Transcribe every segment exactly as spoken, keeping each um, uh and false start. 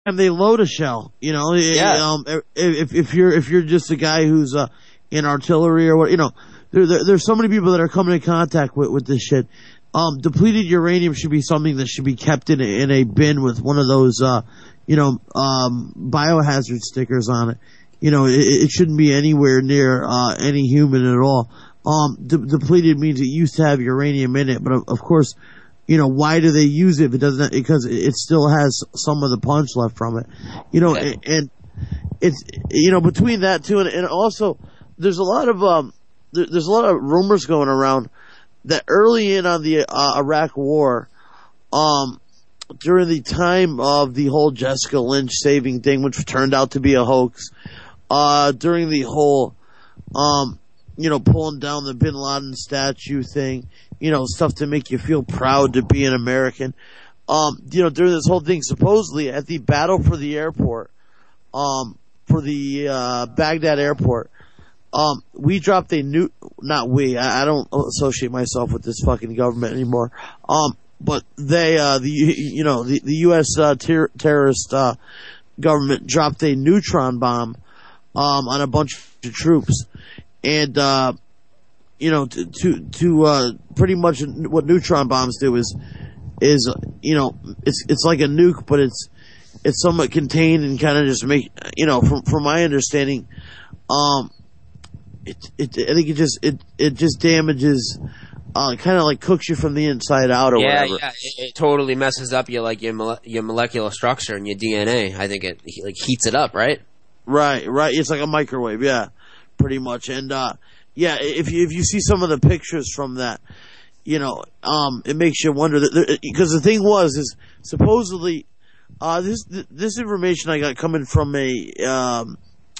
time they load a shell. You know, Yeah. um, if if you're if you're just a guy who's uh, in artillery or what, you know, there, there there's so many people that are coming in contact with with this shit. Um, depleted uranium should be something that should be kept in a, in a bin with one of those, uh, you know, um, biohazard stickers on it. You know, it, it shouldn't be anywhere near uh, any human at all. Um, de- depleted means it used to have uranium in it, but of, of course, you know, why do they use it if it doesn't? Because it still has some of the punch left from it. You know, Yeah. and, and it's, you know, between that too, and, and also there's a lot of um, there, there's a lot of rumors going around that early in on the uh, Iraq War, um, during the time of the whole Jessica Lynch saving thing, which turned out to be a hoax, uh, during the whole, um, you know, pulling down the Bin Laden statue thing, you know, stuff to make you feel proud to be an American. Um, you know, during this whole thing, supposedly at the battle for the airport, um, for the, uh, Baghdad airport, Um, we dropped a new, not we, I, I don't associate myself with this fucking government anymore. Um, but they, uh, the, you know, the, the U S, uh, ter- terrorist, uh, government dropped a neutron bomb, um, on a bunch of troops. And, uh, you know, to, to, to, uh, pretty much what neutron bombs do is, is, you know, it's, it's like a nuke, but it's, it's somewhat contained and kind of just make, you know, from, from my understanding, um, It, it, I think it just, it, it just damages, uh, kind of like cooks you from the inside out or yeah, whatever. Yeah, it, it totally messes up your, like, your, mole- your molecular structure and your D N A. I think it, like, heats it up, right? Right, right. It's like a microwave, yeah, pretty much. And, uh, yeah, if you, if you see some of the pictures from that, you know, um, it makes you wonder that, because the thing was, is supposedly, uh, this, this information I got coming from a, um,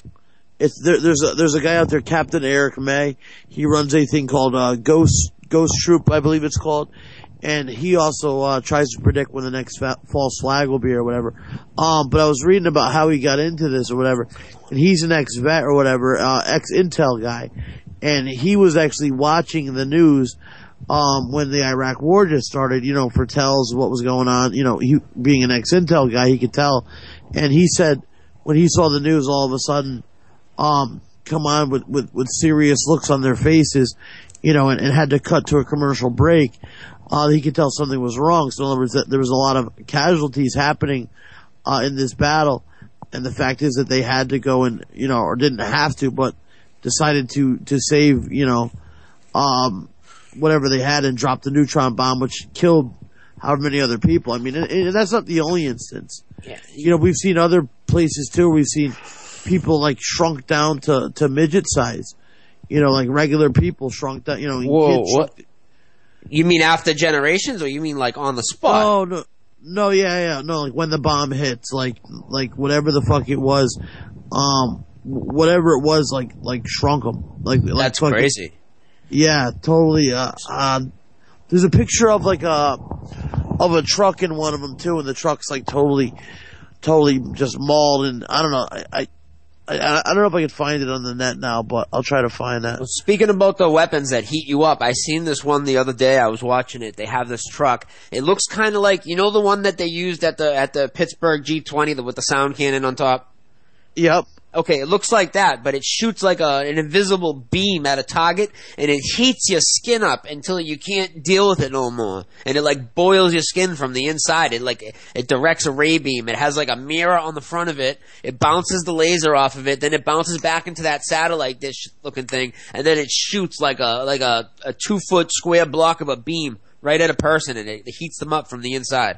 It's there, there's a there's a guy out there, Captain Eric May. He runs a thing called uh, Ghost Ghost Troop, I believe it's called, and he also uh, tries to predict when the next fa- false flag will be or whatever. Um, but I was reading about how he got into this or whatever, and he's an ex-vet or whatever, uh, ex-intel guy, and he was actually watching the news um, when the Iraq War just started. You know, foretells what was going on. You know, he being an ex-intel guy, he could tell, and he said when he saw the news, all of a sudden. Um, come on with, with, with serious looks on their faces, you know, and, and had to cut to a commercial break. Uh, he could tell something was wrong. So in other words, that there was a lot of casualties happening, uh, in this battle. And the fact is that they had to go and, you know, or didn't have to, but decided to, to save, you know, um, whatever they had and drop the neutron bomb, which killed however many other people. I mean, and, and that's not the only instance. Yeah. You know, we've seen other places too. We've seen people like shrunk down to, to midget size, you know, like regular people shrunk down, you know. Whoa, what? You mean after generations, or you mean like on the spot? Oh, no, no, yeah, yeah, no, like when the bomb hits, like, like whatever the fuck it was, um, whatever it was, like, like shrunk them. Like, like That's fucking, crazy. Yeah, totally, uh, uh, there's a picture of like a, of a truck in one of them too, and the truck's like totally, totally just mauled, and I don't know, I, I I, I don't know if I can find it on the net now, but I'll try to find that. Well, speaking about the weapons that heat you up, I seen this one the other day. I was watching it. They have this truck. It looks kind of like, you know, the one that they used at the at the Pittsburgh G twenty with the sound cannon on top. Yep. Okay, it looks like that, but it shoots like a, an invisible beam at a target, and it heats your skin up until you can't deal with it no more. And it like boils your skin from the inside. It like, it directs a ray beam. It has like a mirror on the front of it. It bounces the laser off of it, then it bounces back into that satellite dish looking thing, and then it shoots like a, like a, a two foot square block of a beam right at a person, and it, it heats them up from the inside.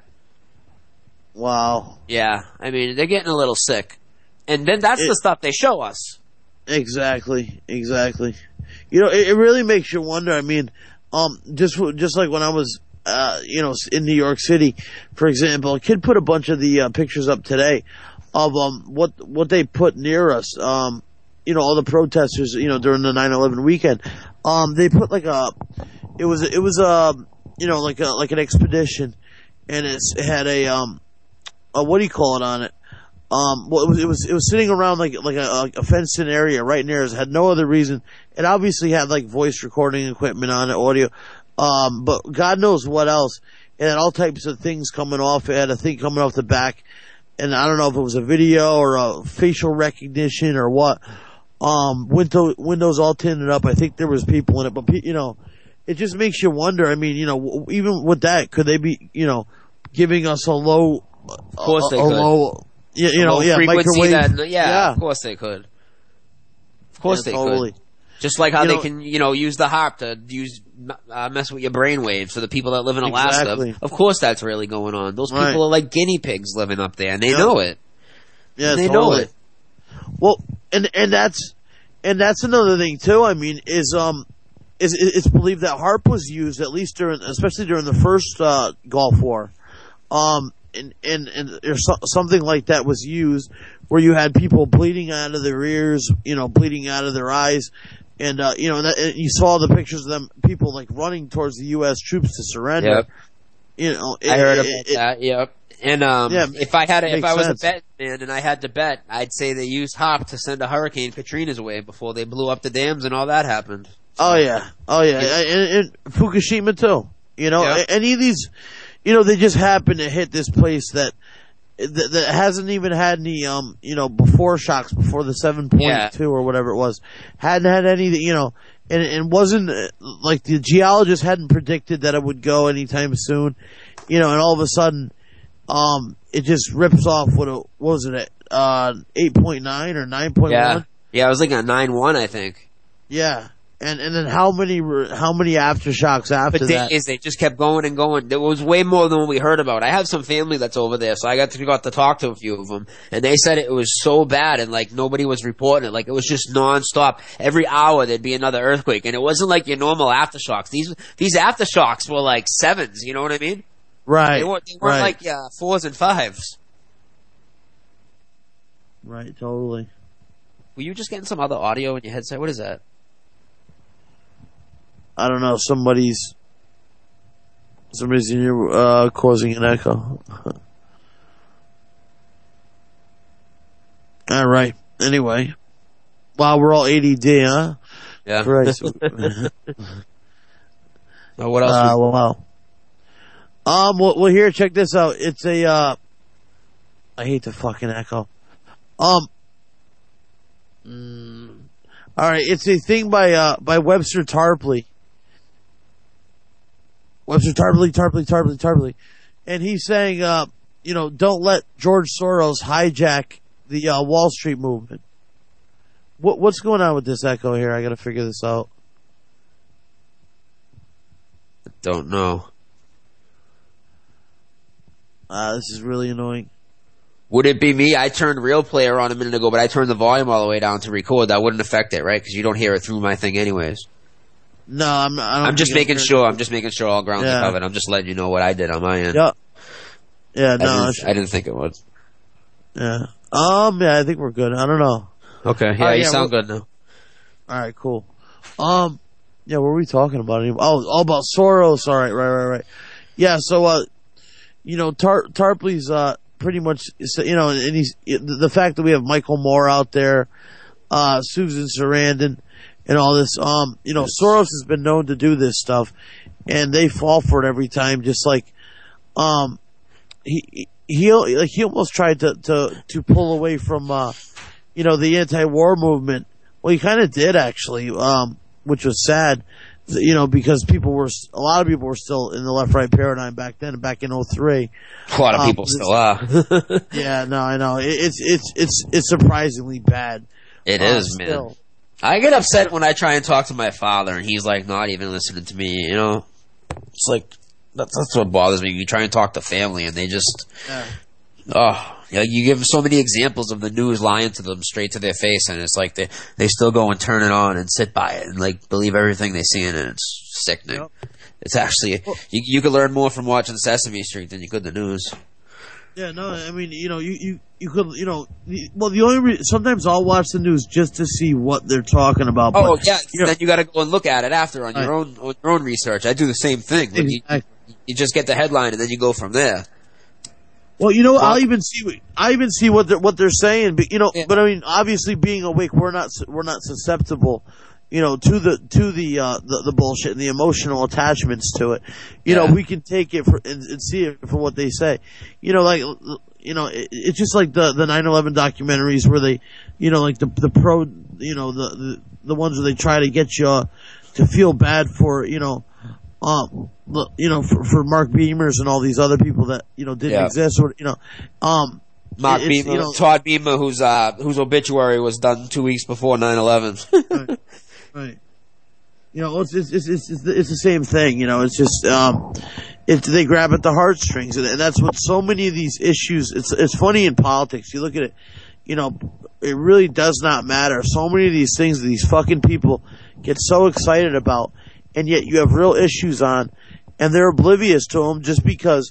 Wow. Yeah, I mean, they're getting a little sick. And then that's it, the stuff they show us. Exactly, exactly. You know, it, it really makes you wonder. I mean, um, just just like when I was, uh, you know, in New York City, for example, a kid put a bunch of the uh, pictures up today of um what what they put near us. Um, you know, all the protesters, you know, during the nine eleven weekend. Um, they put like a, it was it was a, you know, like a like an expedition, and it's, it had a um, a what do you call it on it? Um, well, it was, it was, it was sitting around like, like a, a fenced in area right near us. It had no other reason. It obviously had like voice recording equipment on it, audio. Um, but God knows what else. It had all types of things coming off. It had a thing coming off the back. and I don't know if it was a video or a facial recognition or what. Um, window, windows all tinted up. I think there was people in it, but you know, it just makes you wonder. I mean, you know, even with that, could they be, you know, giving us a low, of course a, they a could. low, you, you know, yeah, frequency microwave. that, yeah, yeah, of course they could. Of course yeah, they totally. could. Just like how You they know- can, you know, use the harp to use uh, mess with your brainwaves for the people that live in Alaska. Exactly. Of course, that's really going on. Those people Right. are like guinea pigs living up there, and they Yep. know it. Yeah, they totally. know it. Well, and and that's and that's another thing too. I mean, is um, is it's believed that HAARP was used at least during, especially during the first uh, Gulf War, um, and and and there's so, something like that was used where you had people bleeding out of their ears, you know, bleeding out of their eyes, and uh, you know, and, that, and you saw the pictures of them, people like running towards the U S troops to surrender. Yep. You know, it, I heard it, about it, that. Yep. And um, Yeah, if I had, a, if makes I was sense. a bet man and I had to bet, I'd say they used HAARP to send a Hurricane Katrina's way before they blew up the dams and all that happened. Oh yeah, oh yeah, and, and Fukushima too. You know, Yeah. any of these, you know, they just happen to hit this place that that, that hasn't even had any, um, you know, before shocks, before the seven Yeah. point two or whatever it was, hadn't had any, you know, and and wasn't uh, like the geologists hadn't predicted that it would go anytime soon, you know, and all of a sudden, um, it just rips off what, it, what was it, uh, eight point nine or nine point Yeah. one? Yeah, I was looking at nine one, I think. Yeah. And and then how many re- how many aftershocks after But that? thing is, they just kept going and going. There was way more than what we heard about. I have some family that's over there, so I got to got to talk to a few of them, and they said it was so bad, and like nobody was reporting it. Like it was just nonstop. Every hour there'd be another earthquake, and it wasn't like your normal aftershocks. These these aftershocks were like sevens. You know what I mean? Right. They weren't, they weren't right. like uh, fours and fives. Right. Totally. Were you just getting some other audio in your headset? What is that? I don't know. Somebody's somebody's in here uh, causing an echo. All right. Anyway, wow, we're all A D D, huh? Yeah. Christ. Oh, what else? Uh, was- wow. Um. Well, well, here, check this out. It's a. Uh, I hate the fucking echo. Um. mm, all right, it's a thing by uh by Webster Tarpley. Webster Tarpley, Tarpley, Tarpley, Tarpley, and he's saying, uh, you know, don't let George Soros hijack the uh, Wall Street movement. What what's going on with this echo here? I got to figure this out. Don't know. Uh, this is really annoying. Would it be me? I turned Real Player on a minute ago, but I turned the volume all the way down to record. That wouldn't affect it, right? Because you don't hear it through my thing anyways. No, I'm. I don't I'm just think making I'm sure. I'm just making sure all grounds Yeah. are covered. I'm just letting you know what I did on my end. Yeah. Yeah. I, No. I didn't, should- I didn't think it was. yeah. Um. Yeah. I think we're good. I don't know. Okay. Yeah, Uh, you yeah, sound well- good now. All right. Cool. Um. Yeah. What were we talking about anymore? Oh, all about Soros. All right. Right. Right. Right. Yeah. So, uh, you know, Tar- Tarpley's uh pretty much, you know, and he's the fact that we have Michael Moore out there, uh, Susan Sarandon, and all this. Um, you know, Soros has been known to do this stuff, and they fall for it every time. Just like, um, he he like he almost tried to to to pull away from, uh, you know, the anti-war movement. Well, he kind of did actually, um, which was sad, you know, because people were a lot of people were still in the left-right paradigm back then, back in oh three. A lot of Um, people this- still are. Yeah, no, I know. It, it's it's it's it's surprisingly bad. It uh, is, man. still. I get upset when I try and talk to my father, and he's like not even listening to me. You know, it's like that's that's what bothers me. You try and talk to family, and they just Yeah. oh, you, know, you give so many examples of the news lying to them straight to their face, and it's like they they still go and turn it on and sit by it and like believe everything they see in it. It's sickening. Yep. It's actually you you could learn more from watching Sesame Street than you could the news. Yeah, no, I mean, you know, you, you, you could, you know, the- well, the only re- sometimes I'll watch the news just to see what they're talking about. Oh but, yeah, you know, then you got to go and look at it after on your Right. own on your own research. I do the same thing. Like, you, Exactly. you just get the headline and then you go from there. well, you know, what, Well- I'll even see, what- I even see what they're what they're saying, but you know, Yeah. but I mean, obviously, being awake, we're not we're not susceptible, you know, to the to the uh, the, the bullshit and the emotional attachments to it. You Yeah. know, we can take it for, and, and see it for what they say. You know, like you know, it, it's just like the the nine eleven documentaries where they, you know, like the the pro, you know, the the, the ones where they try to get you uh, to feel bad for, you know, um, the, you know, for, for Mark Beamers and all these other people that you know didn't Yeah. exist, or you know, um. Mark it's, Beamer, you know, Todd Beamer, whose uh, whose obituary was done two weeks before nine eleven. right, right. You know, it's it's it's it's, the, it's the same thing. You know, it's just um, it's they grab at the heartstrings, and that's what so many of these issues. It's it's funny in politics. You look at it, you know, it really does not matter. So many of these things that these fucking people get so excited about, and yet you have real issues on, and they're oblivious to them just because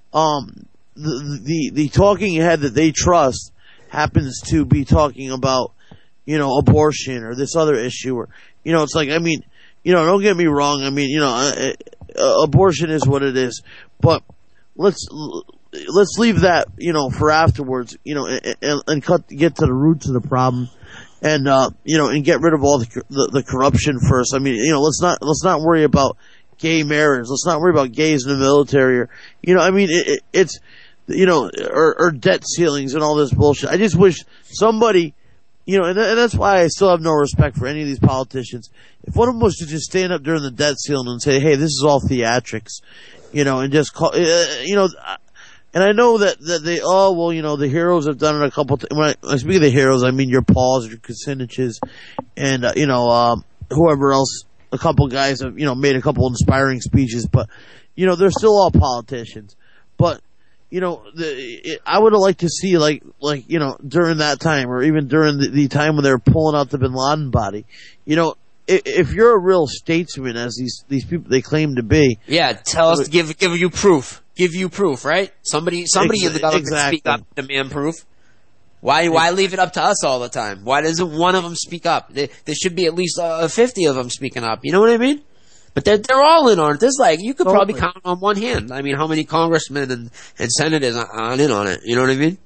um. The, the the talking head that they trust happens to be talking about, you know, abortion or this other issue, or you know, it's like, I mean, you know, don't get me wrong. I mean, you know, uh, uh, abortion is what it is, but let's let's leave that, you know, for afterwards, you know, and, and, and cut get to the roots of the problem, and uh, you know, and get rid of all the, the the corruption first. I mean, you know, let's not let's not worry about gay marriage. Let's not worry about gays in the military, or you know, I mean, it, it, it's you know, or, or debt ceilings and all this bullshit. I just wish somebody, you know, and, and that's why I still have no respect for any of these politicians. If one of them was to just stand up during the debt ceiling and say, hey, this is all theatrics, you know, and just call, uh, you know, and I know that, that they, oh, well, you know, the heroes have done it a couple times. When I, when I speak of the heroes, I mean your Pauls, your Kuciniches, and, uh, you know, um, whoever else, a couple guys have, you know, made a couple inspiring speeches, but, you know, they're still all politicians. But, you know, the, it, I would have liked to see, like, like you know, during that time, or even during the, the time when they were pulling out the Bin Laden body, you know, if, if you're a real statesman, as these these people they claim to be, yeah, tell us, give give you proof, give you proof, right? Somebody, somebody ex- in the government exactly. speak up, demand proof. Why, why leave it up to us all the time? Why doesn't one of them speak up? There, there should be at least uh, fifty of them speaking up. You know what I mean? But they're, they're all in on it. There's like, you could probably Totally. count on one hand. I mean, how many congressmen and, and senators are, are in on it? You know what I mean?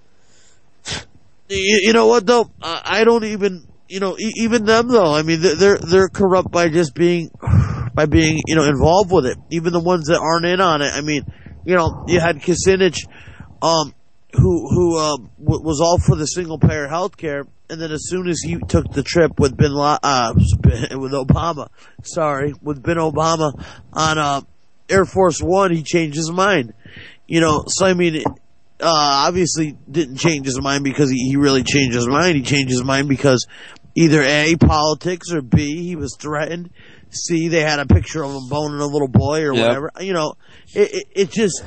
You, you know what though? Uh, I don't even, you know, e- even them though. I mean, they're, they're they're corrupt by just being, by being, you know, involved with it. Even the ones that aren't in on it. I mean, you know, you had Kucinich, um, who who uh, w- was all for the single payer health care, and then as soon as he took the trip with Bin La- uh, with Obama, sorry, with Bin Obama on uh, Air Force One, he changed his mind. You know, so I mean, uh, obviously didn't change his mind because he, he really changed his mind. He changed his mind because either A, politics, or B, he was threatened. C, they had a picture of him boning a little boy or Yep. whatever. You know, it, it, it just.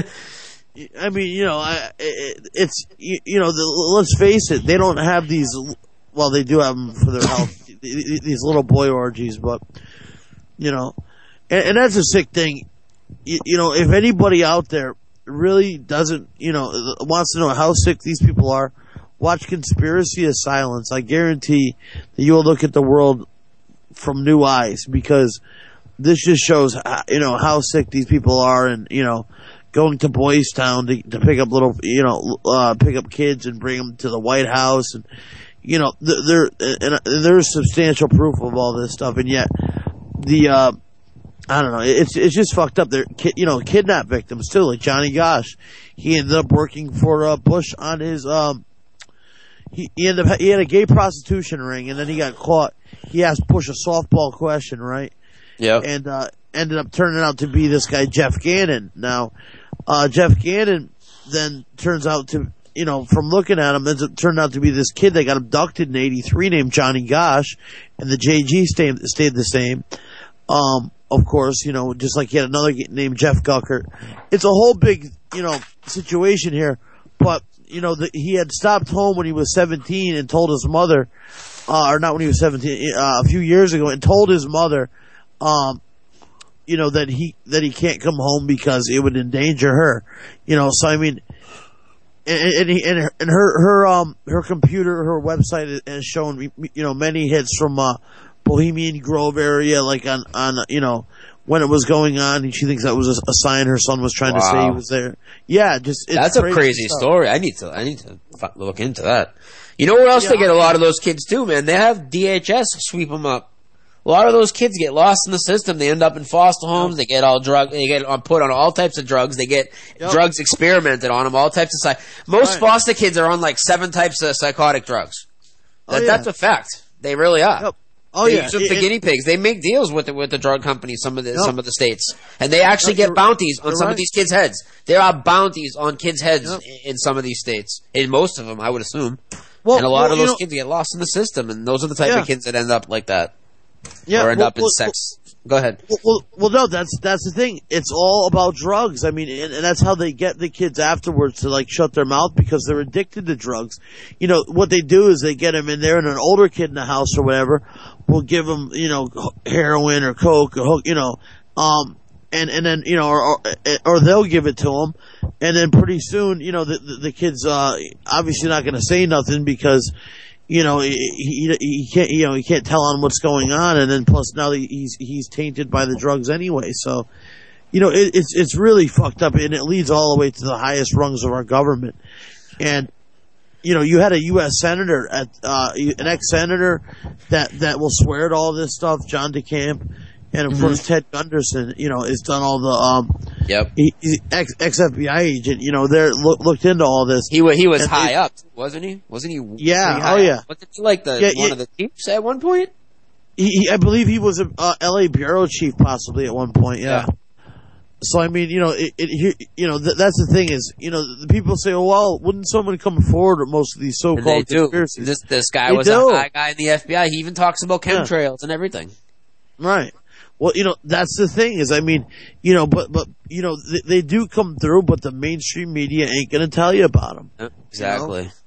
I mean, you know, I, it, it's, you, you know, the, let's face it, they don't have these, well, they do have them for their health, these little boy orgies, but, you know, and, and that's a sick thing. You, you know, if anybody out there really doesn't, you know, wants to know how sick these people are, watch Conspiracy of Silence. I guarantee that you will look at the world from new eyes, because this just shows, you know, how sick these people are, and, you know, going to Boys Town to, to pick up little, you know, uh, pick up kids and bring them to the White House, and you know, there and, and there's substantial proof of all this stuff, and yet the, uh, I don't know, it's it's just fucked up. They're, you know, kidnap victims too, like Johnny Gosch. He ended up working for uh, Bush on his, um, he, he ended up he had a gay prostitution ring, and then he got caught. He asked Bush a softball question, right? Yeah. And uh, ended up turning out to be this guy Jeff Gannon. Now. Uh, Jeff Gannon then turns out to, you know, from looking at him, it turned out to be this kid that got abducted in eighty-three named Johnny Gosch, and the J G stayed, stayed the same. Um, of course, you know, just like he had another named Jeff Guckert. It's a whole big, you know, situation here, but, you know, the, he had stopped home when he was seventeen and told his mother, uh, or not when he was seventeen, uh, a few years ago, and told his mother, um, you know, that he, that he can't come home because it would endanger her, you know, so I mean, and, and, he, and her, and her, her, um, her computer, her website has shown, you know, many hits from, uh, Bohemian Grove area, like on, on, you know, when it was going on, and she thinks that was a, a sign her son was trying Wow. to say he was there. Yeah, just, it's That's a crazy stuff. story. I need to, I need to f- look into that. You know where else Yeah. they get a lot of those kids too, man? They have D H S sweep them up. A lot of those kids get lost in the system. They end up in foster homes. They get all drug. They get put on all types of drugs. They get yep. drugs experimented on them. All types of psych. Most right. foster kids are on like seven types of psychotic drugs. That, oh, yeah. That's a fact. They really are. Yep. Oh they yeah, use them for it, guinea pigs. They make deals with the, with the drug companies. Some of the yep. some of the states, and they actually yep, get bounties on some right. of these kids' heads. There are bounties on kids' heads yep. in some of these states. In most of them, I would assume. Well, and a lot well, of those know, kids get lost in the system, and those are the type yeah. of kids that end up like that. Yeah, or end well, up in well, sex. Well, Go ahead. Well, well, no, that's that's the thing. It's all about drugs. I mean, and, and that's how they get the kids afterwards to like shut their mouth because they're addicted to drugs. You know what they do is they get them in there, and an older kid in the house or whatever will give them, you know, heroin or coke or you know, um, and and then you know, or or, or they'll give it to them, and then pretty soon, you know, the the, the kid's uh obviously not going to say nothing because. You know, he, he he can't you know he can't tell on what's going on, and then plus now he's he's tainted by the drugs anyway. So, you know, it, it's it's really fucked up, and it leads all the way to the highest rungs of our government. And you know, you had a U S senator at uh, an ex-senator that that will swear at all this stuff, John DeCamp, and of mm-hmm. course Ted Gunderson. You know, has done all the um. Yep. He, he, ex ex F B I agent. You know, they're look, looked into all this. He was he was high they, up, wasn't he? Wasn't he? Yeah. Oh yeah. Up? Wasn't he like the yeah, one yeah. of the chiefs at one point? He, he I believe he was a uh, L A bureau chief possibly at one point. Yeah. yeah. So I mean, you know, it, it you know th- that's the thing is, you know, the people say, oh, well, wouldn't someone come forward with most of these so-called conspiracies? This this guy they was do. a high guy in the F B I. He even talks about chemtrails yeah. and everything. Right. Well, you know, that's the thing is, I mean, you know, but, but, you know, they, they do come through, but the mainstream media ain't going to tell you about them. Exactly. You know?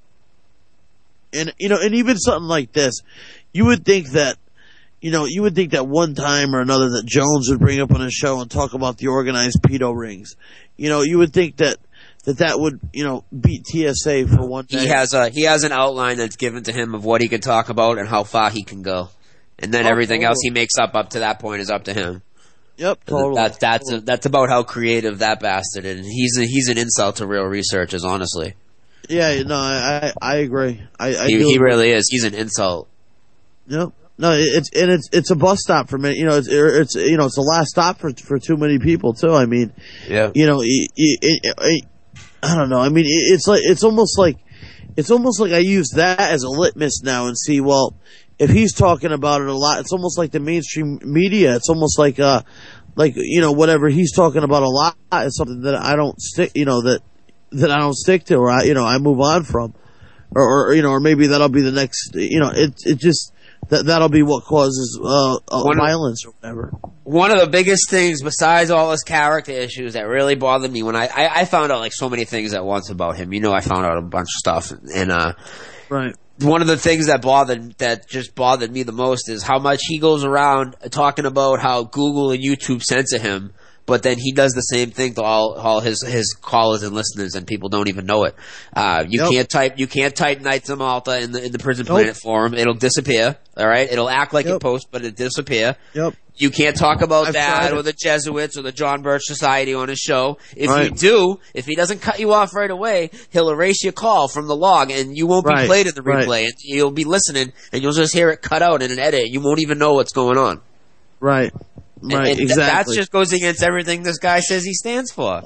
And, you know, and even something like this, you would think that, you know, you would think that one time or another that Jones would bring up on a show and talk about the organized pedo rings. You know, you would think that, that that would, you know, beat T S A for one day. He has a, he has an outline that's given to him of what he can talk about and how far he can go. And then oh, everything totally. else he makes up up to that point is up to him. Yep, totally. That, that's a, that's about how creative that bastard is. He's a, he's an insult to real researchers, honestly. Yeah, no, I I agree. I, I he, he really is. He's an insult. Yep. No, it's and it's it's a bus stop for many. You know, it's it's you know it's the last stop for for too many people too. I mean, yeah. You know, it, it, it, I don't know. I mean, it, it's like it's almost like it's almost like I use that as a litmus now and see well. If he's talking about it a lot, it's almost like the mainstream media. It's almost like, uh, like, you know, whatever he's talking about a lot is something that I don't stick, you know, that, that I don't stick to or I, you know, I move on from. Or, or you know, or maybe that'll be the next, you know, it, it just, that, that'll be what causes, uh, uh violence or whatever. One of the biggest things besides all his character issues that really bothered me when I, I, I found out like so many things at once about him. You know, I found out a bunch of stuff and, uh, right. One of the things that bothered, that just bothered me the most is how much he goes around talking about how Google and YouTube censor him, but then he does the same thing to all, all his, his callers and listeners and people don't even know it. Uh, you nope. can't type, you can't type Knights of Malta in the, in the Prison Planet nope. forum. It'll disappear. Alright? It'll act like yep. it posts, but it'll disappear. Yep. You can't talk about I've that or the Jesuits or the John Birch Society on his show. If right. you do, if he doesn't cut you off right away, he'll erase your call from the log and you won't be right. played in the replay. Right. And you'll be listening and you'll just hear it cut out in an edit. You won't even know what's going on. Right. Right. And, and exactly. That just goes against everything this guy says he stands for.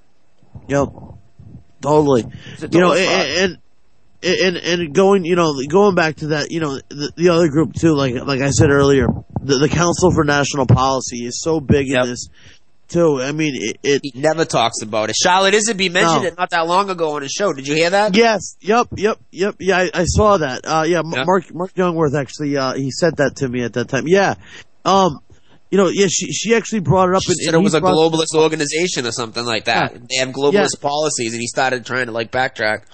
Yep. Totally. You know, and, and And and going, you know, going back to that, you know, the, the other group too, like like I said earlier, the, the Council for National Policy is so big yep. in this too. I mean, it, it he never talks about it. Charlotte Iserby mentioned no. it not that long ago on his show. Did you hear that? Yes. Yep. Yep. Yep. Yeah, I, I saw that. Uh, yeah, yep. Mark Mark Youngworth actually, uh, he said that to me at that time. Yeah. Um. You know, yeah, she she actually brought it up. She and, said and it was a brought, globalist organization or something like that. Yeah. They have globalist yeah. policies, and he started trying to like backtrack.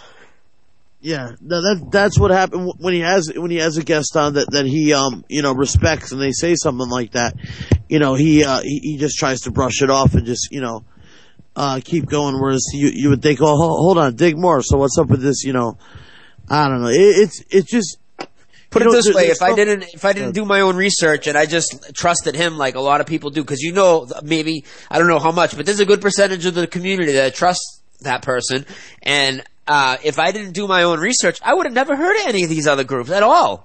Yeah, no, that that's what happened when he has when he has a guest on that that he um you know respects and they say something like that, you know he uh he, he just tries to brush it off and just you know uh keep going. Whereas you you would think, oh hold on, dig more. So what's up with this? You know, I don't know. It, it's it's just. Put you it know, this there, way: if stuff, I didn't, if I didn't do my own research and I just trusted him, like a lot of people do, because you know, maybe I don't know how much, but there's a good percentage of the community that trusts that person. And uh if I didn't do my own research, I would have never heard of any of these other groups at all.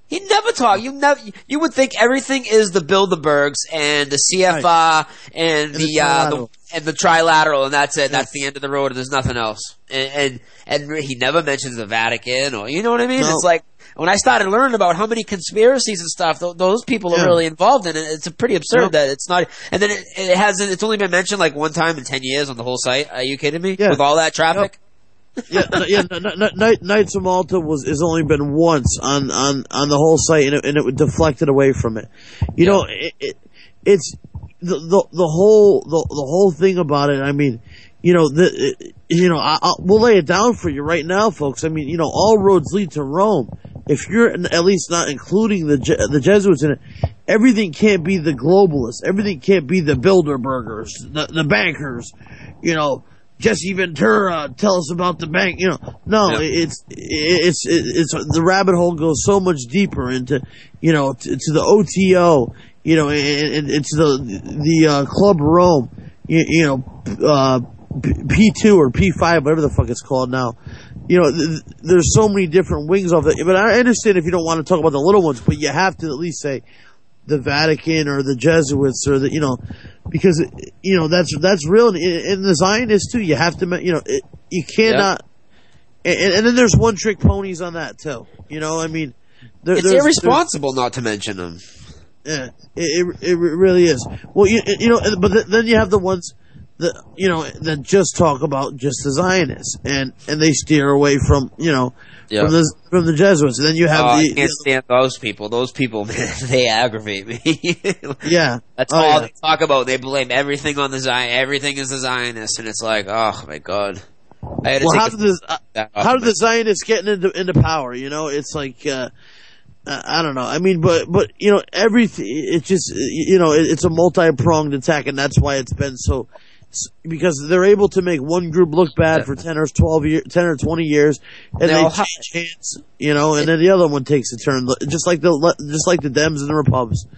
He never talked. You never. You would think everything is the Bilderbergs and the C F R right. and, and the, the uh the, and the trilateral, and that's it. Yes. That's the end of the road. And there's nothing else. And, and and he never mentions the Vatican, or you know what I mean. No. It's like when I started learning about how many conspiracies and stuff th- those people are yeah. really involved in it. It's pretty absurd yep. that it's not. And then it, it hasn't. It's only been mentioned like one time in ten years on the whole site. Are you kidding me? Yeah. With all that traffic. Yep. yeah, yeah. N- n- n- Knights of Malta was has only been once on, on, on the whole site, and it, and it deflected away from it. You yeah. know, it, it, it's the, the the whole the the whole thing about it. I mean, you know, the it, you know, I, I'll, we'll lay it down for you right now, folks. I mean, you know, all roads lead to Rome. If you're at least not including the the Jesuits in it, everything can't be the globalists. Everything can't be the Bilderbergers, the the bankers. You know. Jesse Ventura, tell us about the bank. You know, no, yeah. it's, it's, it's, it's, the rabbit hole goes so much deeper into, you know, to, to the O T O, you know, and, and to the, the, uh, Club Rome, you, you know, uh, P two or P five, whatever the fuck it's called now. You know, th- there's so many different wings of it. But I understand if you don't want to talk about the little ones, but you have to at least say the Vatican or the Jesuits or the, you know, because, you know, that's, that's real. And the Zionists too, you have to, you know, it, you cannot, yep. and, and then there's one trick ponies on that too. You know, I mean, there, it's there's, irresponsible there's, not to mention them. Yeah, it, it, it really is. Well, you, you know, but then you have the ones that, you know, that just talk about just the Zionists and, and they steer away from, you know, Yep. From the from the Jesuits, and then you have oh, the. I can't stand those people. Those people, man, they aggravate me. yeah, that's oh, all yeah. they talk about. They blame everything on the Zion. Everything is the Zionists, and it's like, oh my god. I had to well, take how did the uh, how did the Zionists get into into power? You know, it's like uh, I don't know. I mean, but but you know, everything. It's just you know, it's a multi pronged attack, and that's why it's been so. Because they're able to make one group look bad for ten or twelve years, ten or twenty years, and they change hands, you know, and then the other one takes a turn, just like the just like the Dems and the Repubs.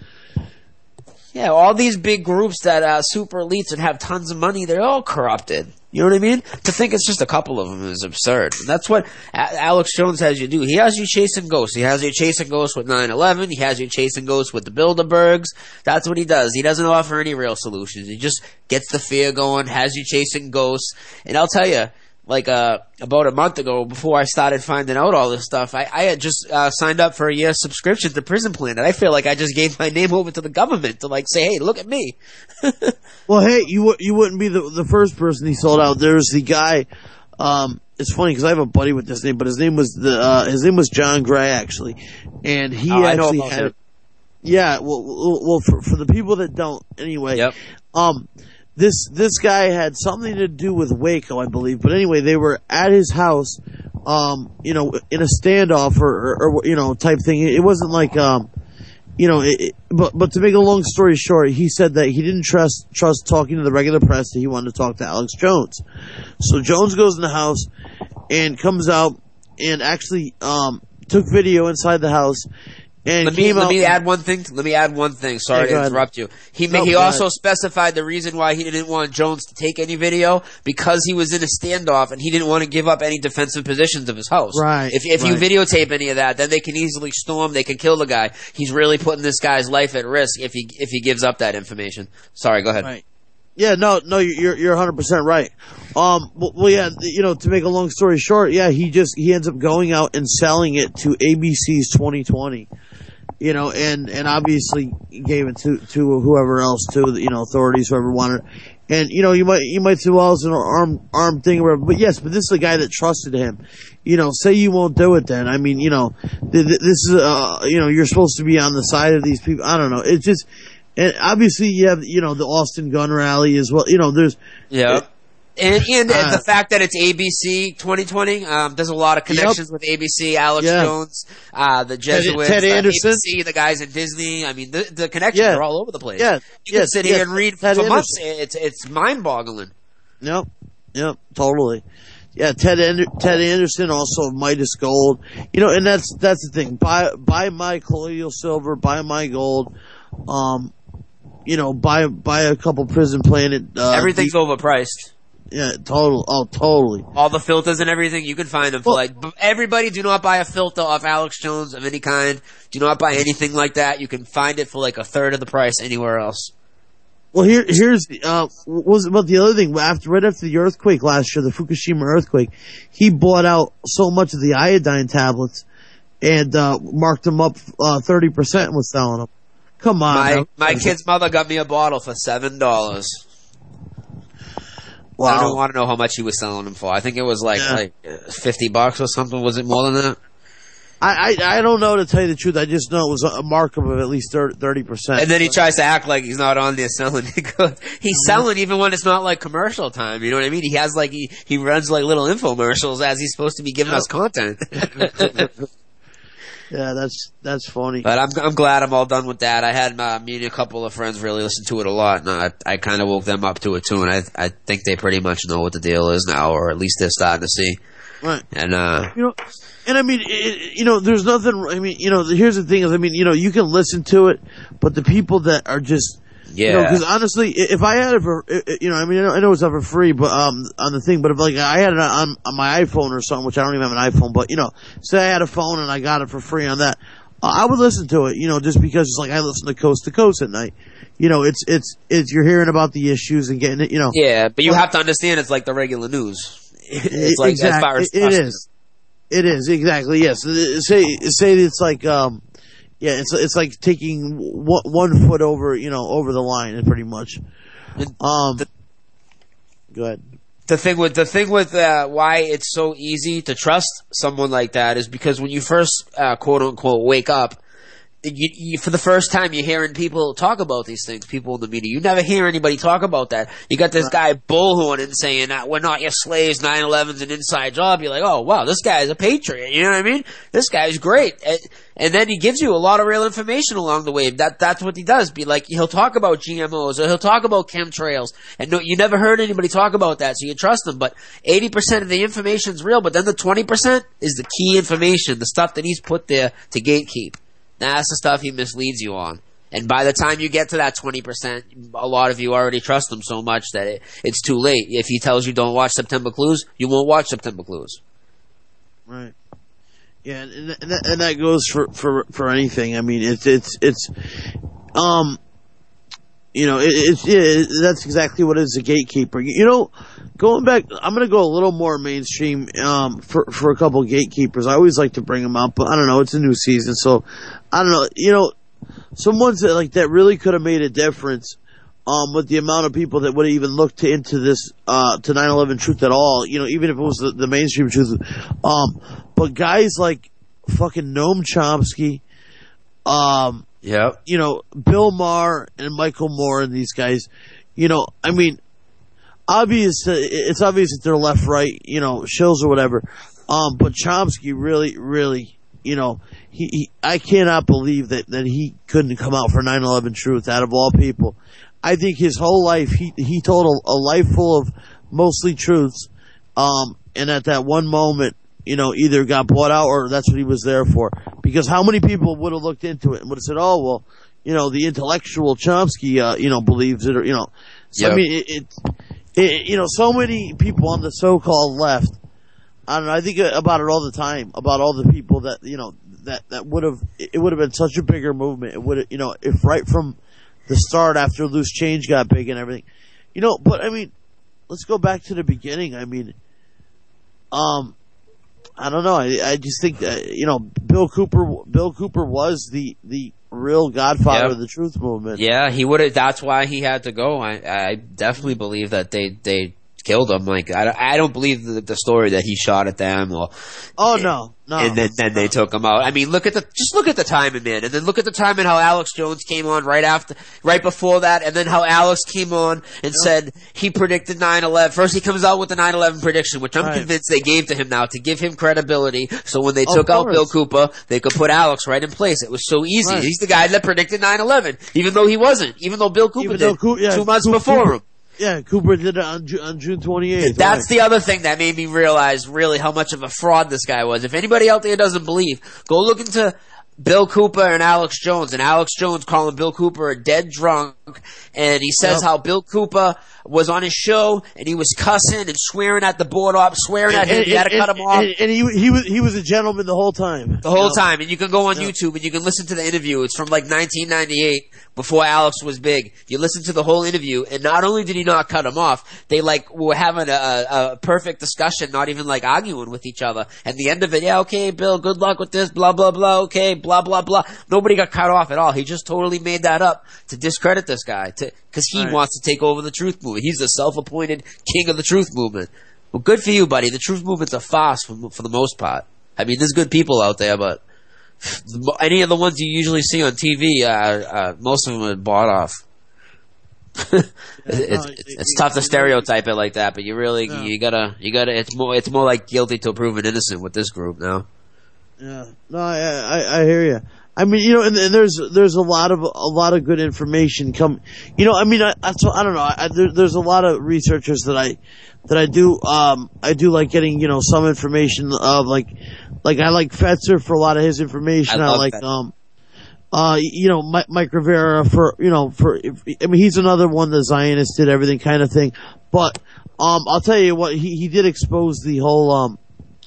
Yeah, all these big groups that uh, super elites and have tons of money, they're all corrupted. You know what I mean? To think it's just a couple of them is absurd. And that's what a- Alex Jones has you do. He has you chasing ghosts. He has you chasing ghosts with nine eleven. He has you chasing ghosts with the Bilderbergs. That's what he does. He doesn't offer any real solutions. He just gets the fear going, has you chasing ghosts. And I'll tell you, like uh, about a month ago, before I started finding out all this stuff, I, I had just uh, signed up for a year subscription to Prison Planet. I feel like I just gave my name over to the government to like say, hey, look at me. Well, hey, you w- you wouldn't be the the first person he sold out. There's the guy. Um, it's funny because I have a buddy with this name, but his name was the uh, his name was John Gray actually, and he oh, actually had. Him. Yeah, well, well, for for the people that don't, anyway. Yep. Um. This this guy had something to do with Waco, I believe. But anyway, they were at his house, um, you know, in a standoff or, or, or you know type thing. It wasn't like, um, you know, it, it, but but to make a long story short, he said that he didn't trust trust talking to the regular press. That he wanted to talk to Alex Jones. So Jones goes in the house and comes out and actually um, took video inside the house. And let me let me add one thing. Let me add one thing. Sorry yeah, to interrupt you. He no, he also ahead. specified the reason why he didn't want Jones to take any video because he was in a standoff and he didn't want to give up any defensive positions of his house. Right. If if right. you videotape any of that, then they can easily storm. They can kill the guy. He's really putting this guy's life at risk if he if he gives up that information. Sorry. Go ahead. Right. Yeah, no, no, you're you're one hundred percent right. Um, well, well, yeah, you know, to make a long story short, yeah, he just he ends up going out and selling it to A B C's twenty twenty. You know, and, and obviously gave it to, to whoever else, to the, you know, authorities, whoever wanted. And, you know, you might, you might say, well, it's an arm, arm thing or whatever. But yes, but this is a guy that trusted him. You know, say you won't do it then. I mean, you know, th- th- this is, uh, you know, you're supposed to be on the side of these people. I don't know. It's just, and obviously you have, you know, the Austin gun rally as well. You know, there's. Yeah. It, And, and uh, the fact that it's A B C twenty twenty, um, there's a lot of connections yep. with A B C, Alex yeah. Jones, uh, the Jesuits, Ted, Ted Anderson. A B C, the guys at Disney. I mean, the, the connections yeah. are all over the place. Yeah. You can yes. sit yes. here and read Ted for Anderson. months. It's, it's mind-boggling. Yep. Yep. Totally. Yeah. Ted, Ander- Ted Anderson, also Midas Gold. You know, and that's, that's the thing. Buy, buy my colloidal silver, buy my gold. Um, you know, buy, buy a couple Prison Planet. Uh, Everything's the- overpriced. Yeah, total. Oh, totally. All the filters and everything, you can find them for Well, like, b- everybody do not buy a filter off Alex Jones of any kind. Do not buy anything like that. You can find it for like a third of the price anywhere else. Well, here, here's, uh, was about the other thing. After, right after the earthquake last year, the Fukushima earthquake, he bought out so much of the iodine tablets and, uh, marked them up, uh, thirty percent and was selling them. Come on. My, man. my kid's mother got me a bottle for seven dollars. Wow. I don't want to know how much he was selling them for. I think it was like, Yeah. like uh, fifty bucks or something. Was it more than that? I, I, I don't know, to tell you the truth. I just know it was a markup of at least thirty percent. And then he tries to act like he's not on there selling. He goes, he's selling even when it's not like commercial time. You know what I mean? He has like, he, he runs like little infomercials as he's supposed to be giving us content. Yeah, that's, that's funny. But I'm I'm glad I'm all done with that. I had uh, me and a couple of friends really listen to it a lot, and I I kind of woke them up to it too. And I I think they pretty much know what the deal is now, or at least they're starting to see. Right. And uh, You know, and I mean, it, you know, there's nothing, I mean, you know, here's the thing is, I mean, you know, you can listen to it, but the people that are just, yeah, you know, because honestly, i- if I had it for, i- i- you know, I mean, I know, I know it's not for free, but, um, on the thing, but if like I had it on, on my iPhone or something, which I don't even have an iPhone, but, you know, say I had a phone and I got it for free on that, uh, I would listen to it, you know, just because it's like I listen to Coast to Coast at night. You know, it's, it's, it's, you're hearing about the issues and getting it, you know. yeah. But you Well, have to understand, it's like the regular news. It's like exactly, as far as it is. It is, exactly, yes. Say, say it's like, um, yeah, it's, it's like taking one, one foot over, you know, over the line, pretty much. Um, go ahead. The thing with the thing with uh, why it's so easy to trust someone like that is because when you first uh, quote unquote wake up, you, you, for the first time you're hearing people talk about these things. People in the media, you never hear anybody talk about that. You got this guy bullhorning saying that we're not your slaves. nine eleven's an inside job. You're like, oh wow, this guy's a patriot. You know what I mean? This guy's great. And, and then he gives you a lot of real information along the way. That that's what he does. Be like, he'll talk about G M Os or he'll talk about chemtrails, and no, you never heard anybody talk about that, so you trust him. But eighty percent of the information's real, but then the twenty percent is the key information, the stuff that he's put there to gatekeep. That's the stuff he misleads you on. And by the time you get to that twenty percent, a lot of you already trust him so much that it, it's too late. If he tells you don't watch September Clues, you won't watch September Clues. Right. Yeah, and, and, that, and that goes for, for, for anything. I mean, it's, it's, it's, um, you know, it, it's, yeah, that's exactly what it is, a gatekeeper. You know, going back, I'm going to go a little more mainstream, um, for, for a couple of gatekeepers. I always like to bring them up, but I don't know, it's a new season, so, I don't know, you know, some ones that, like, that really could have made a difference, um, with the amount of people that would have even looked to, into this, uh, to nine eleven truth at all, you know, even if it was the, the mainstream truth, um, but guys like fucking Noam Chomsky, um, Yep. you know, Bill Maher and Michael Moore and these guys, you know, I mean, obvious, uh, it's obvious that they're left, right, you know, shills or whatever. Um, but Chomsky really, really, you know, he, he, I cannot believe that, that he couldn't come out for nine eleven truth out of all people. I think his whole life, he, he told a, a life full of mostly truths. Um, and at that one moment, you know, either got bought out or that's what he was there for. Because how many people would have looked into it and would have said, oh, well, you know, the intellectual Chomsky, uh, you know, believes it, or, you know. So, Yep. I mean, it, it, it, you know, so many people on the so-called left, I don't know, I think about it all the time, about all the people that, you know, that, that would have, it would have been such a bigger movement. It would have, you know, if right from the start after Loose Change got big and everything. You know, but I mean, let's go back to the beginning. I mean, um, I don't know. I, I just think that, you know, Bill Cooper, Bill Cooper was the, the real godfather Yep. of the truth movement. Yeah, he would have. That's why he had to go. I, I definitely believe that they they killed him. Like I, I don't believe the, the story that he shot at them or. Oh no, no. And then, then they took him out. I mean, look at the just look at the timing, man, and then look at the timing how Alex Jones came on right after, right before that, and then how Alex came on and Yeah. said he predicted nine eleven. First, he comes out with the nine eleven prediction, which I'm Right. convinced they gave to him now to give him credibility. So when they Of took out course. Bill Cooper, they could put Alex right in place. It was so easy. Right. He's the guy that predicted nine eleven, even though he wasn't. Even though Bill Cooper Even did though Coo- yeah, two months Coo- before Cooper- him. Yeah, Cooper did it on, Ju- on June twenty-eighth. That's right. the other thing that made me realize really how much of a fraud this guy was. If anybody out there doesn't believe, go look into Bill Cooper and Alex Jones, and Alex Jones calling Bill Cooper a dead drunk, and he says yep. how Bill Cooper was on his show and he was cussing and swearing at the board op, swearing and, at him. And, he had to and, cut him off. And, and he he was he was a gentleman the whole time. The whole you know? time, and you can go on yep. YouTube and you can listen to the interview. It's from like nineteen ninety-eight, before Alex was big. You listen to the whole interview, and not only did he not cut him off, they like were having a, a, a perfect discussion, not even like arguing with each other. At the end of it, yeah, okay, Bill, good luck with this, blah blah blah. Okay, blah blah blah. Nobody got cut off at all. He just totally made that up to discredit this guy, to because he right. wants to take over the truth movement. He's the self-appointed king of the truth movement. Well, good for you, buddy. The truth movement's a farce for, for the most part. I mean, there's good people out there, but any of the ones you usually see on T V, uh, uh, most of them are bought off. it's, it's, it's tough to stereotype it like that, but you really yeah. you gotta you gotta. It's more it's more like guilty till proven innocent with this group now. Yeah, no, I I, I hear you. I mean, you know, and, and there's there's a lot of a lot of good information come. You know, I mean, I I, I don't know. I, there, there's a lot of researchers that I that I do um I do like getting you know some information of like like I like Fetzer for a lot of his information. I, I like that. um uh you know Mike, Mike Rivera for you know for I mean he's another one the Zionist did everything kind of thing. But um I'll tell you what he he did expose the whole um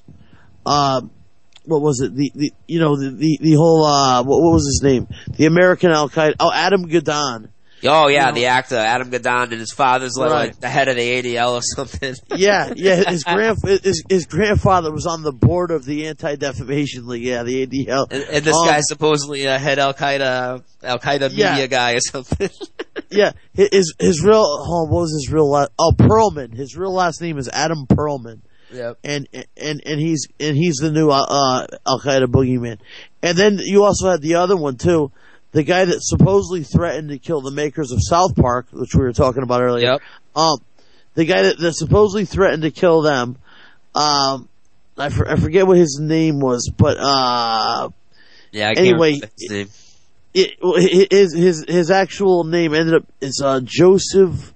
uh. What was it? The, the you know the the, the whole uh what, what was his name? The American Al Qaeda. Oh, Adam Gadon. Oh yeah, you the know? actor Adam Gadon, and his father's like, right. like the head of the A D L or something. Yeah, yeah. His grand his, his grandfather was on the board of the Anti-Defamation League. Yeah, the A D L. And, and this um, guy's supposedly a head Al Qaeda Al Qaeda media yeah. guy or something. Yeah, his his real oh, what was his real last? Oh, Perlman. His real last name is Adam Perlman. Yep. And and and he's and he's the new uh, Al Qaeda boogeyman. And then you also had the other one too, the guy that supposedly threatened to kill the makers of South Park, which we were talking about earlier. Yep. Um, the guy that, that supposedly threatened to kill them. Um, I, for, I forget what his name was, but uh, yeah. I anyway, can't his name. It, it, his his his actual name ended up is uh, Joseph.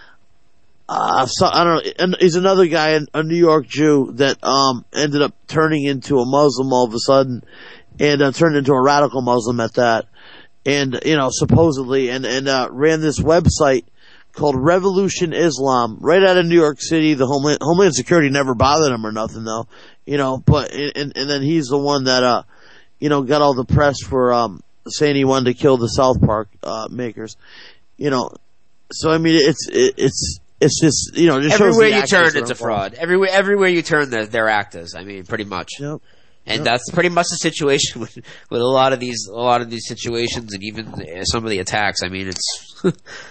Uh, so, I don't know. And he's another guy, a New York Jew that um ended up turning into a Muslim all of a sudden, and uh, turned into a radical Muslim at that, and you know supposedly, and and uh, ran this website called Revolution Islam right out of New York City. The Homeland Homeland Security never bothered him or nothing though, you know. But and and then he's the one that uh you know got all the press for um saying he wanted to kill the South Park uh makers, you know. So I mean it's it, it's. It's just, you know, just everywhere shows you turn, it's a fraud. Everywhere, everywhere you turn, they're, they're actors. I mean, pretty much. Yep. And yep. that's pretty much the situation with, with a lot of these, a lot of these situations, and even some of the attacks. I mean, it's oh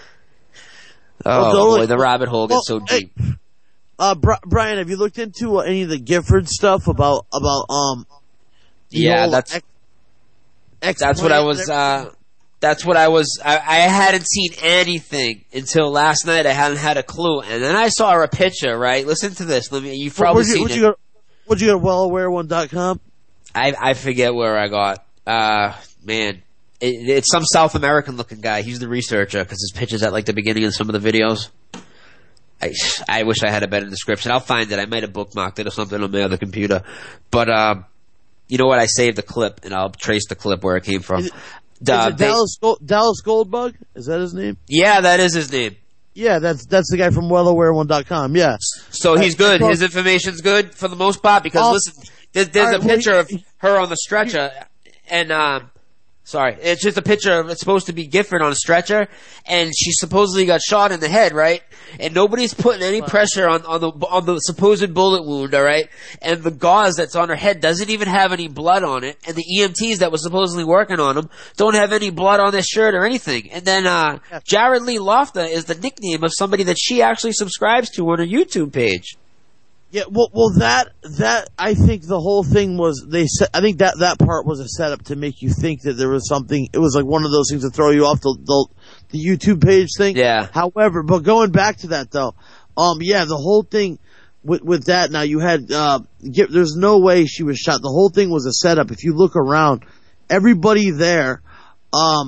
well, boy, the rabbit hole gets well, so deep. Hey, uh, Brian, have you looked into uh, any of the Gifford stuff about about um? Yeah, that's ex- ex- that's what I was. Uh, That's what I was, I, I hadn't seen anything until last night. I hadn't had a clue. And then I saw a picture, right? Listen to this. Let me, you've probably where'd you, seen where'd it. You go, where'd you go to well aware one dot com? I, I forget where I got, uh, man. It, it's some South American looking guy. He's the researcher because his picture's at like the beginning of some of the videos. I, I wish I had a better description. I'll find it. I might have bookmarked it or something on my other computer. But, um, you know what? I saved the clip and I'll trace the clip where it came from. Uh, is it Dallas, Gold, Dallas Goldbug? Is that his name? Yeah, that is his name. Yeah, that's that's the guy from well aware one dot com. Yeah. So he's good. His information's good for the most part because, um, listen, there's, there's right, a picture well, of her on the stretcher, and, um, sorry, it's just a picture of, it's supposed to be Gifford on a stretcher, and she supposedly got shot in the head, right? And nobody's putting any pressure on, on the, on the supposed bullet wound, alright? And the gauze that's on her head doesn't even have any blood on it, and the E M Ts that were supposedly working on them don't have any blood on their shirt or anything. And then, uh, Jared Lee Lofta is the nickname of somebody that she actually subscribes to on her YouTube page. Yeah, well, well, that that I think the whole thing was they. Set, I think that that part was a setup to make you think that there was something. It was like one of those things to throw you off the the, the YouTube page thing. Yeah. However, but going back to that though, um, yeah, the whole thing with with that. Now you had uh, get, there's no way she was shot. The whole thing was a setup. If you look around, everybody there, um,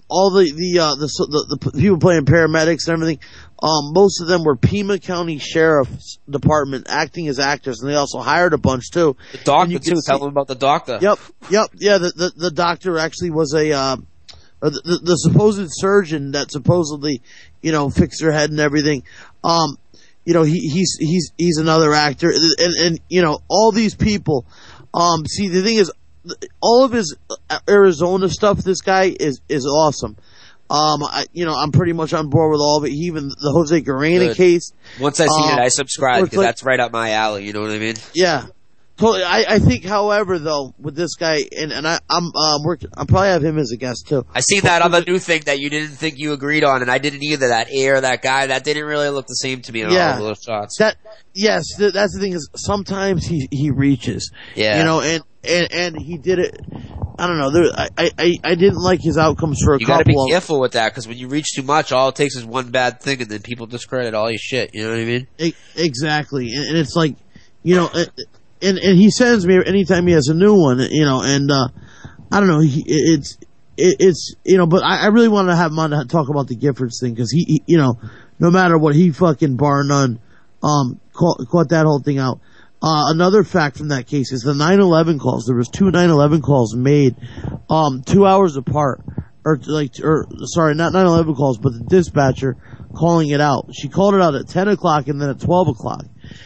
all the the, uh, the the the people playing paramedics and everything. Um, most of them were Pima County Sheriff's Department acting as actors, and they also hired a bunch too. The doctor too. Tell them about the doctor. Yep, yep, yeah. The the, the doctor actually was a uh, the, the the supposed surgeon that supposedly, you know, fixed her head and everything. Um, you know, he he's he's he's another actor, and and you know, all these people. Um, see, the thing is, all of his Arizona stuff. This guy is is awesome. Um, I, you know, I'm pretty much on board with all of it. Even the Jose Garena Good. case. Once I see um, it, I subscribe because like, that's right up my alley. You know what I mean? Yeah, totally. I, I think, however, though, with this guy, and, and I, I'm um, working. I'll probably have him as a guest too. I seen that other new thing that you didn't think you agreed on, and I didn't either. That air, that guy, that didn't really look the same to me in yeah, all of those shots. That yes, th- that's the thing is sometimes he he reaches. Yeah, you know, and and and he did it. I don't know. There, I, I, I didn't like his outcomes for a you couple. You got to be of, careful with that because when you reach too much, all it takes is one bad thing, and then people discredit all your shit. You know what I mean? It, exactly, and, and it's like, you know, and and he sends me anytime he has a new one, you know, and uh, I don't know. He, it's it, it's you know, but I, I really want to have him on to talk about the Giffords thing because he, he, you know, no matter what, he fucking bar none, um, caught, caught that whole thing out. Uh, another fact from that case is the nine eleven calls. There was two nine eleven calls made, um, two hours apart, or like, or sorry, not nine eleven calls, but the dispatcher calling it out. She called it out at ten o'clock and then at twelve o'clock.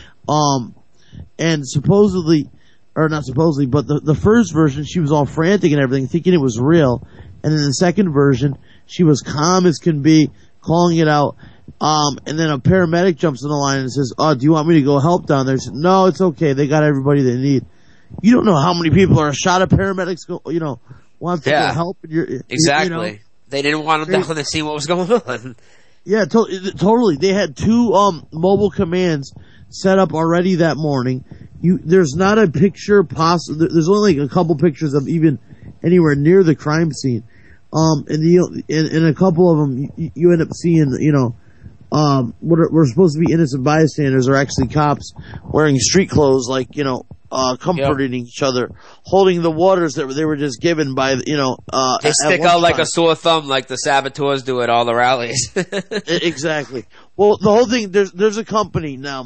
Um, and supposedly, or not supposedly, but the, the first version, she was all frantic and everything, thinking it was real. And then the second version, she was calm as can be, calling it out. Um, and then a paramedic jumps in the line and says, "Oh, do you want me to go help down there?" She said, "No, it's okay. They got everybody they need." You don't know how many people are shot at paramedics go, you know, want to yeah. go help. And you're, exactly. You know, they didn't want them down to see what was going on. Yeah, to- totally. They had two, um, mobile commands set up already that morning. You, there's not a picture possible. There's only like a couple pictures of even anywhere near the crime scene. Um, and the, in, in a couple of them, you, you end up seeing, you know, Um, what are, we're supposed to be innocent bystanders are actually cops wearing street clothes, like, you know, uh, comforting yep. each other, holding the waters that they were just given by, you know, uh, they stick out like a sore thumb, like the saboteurs do at all the rallies. Exactly. Well, the whole thing, there's, there's a company now,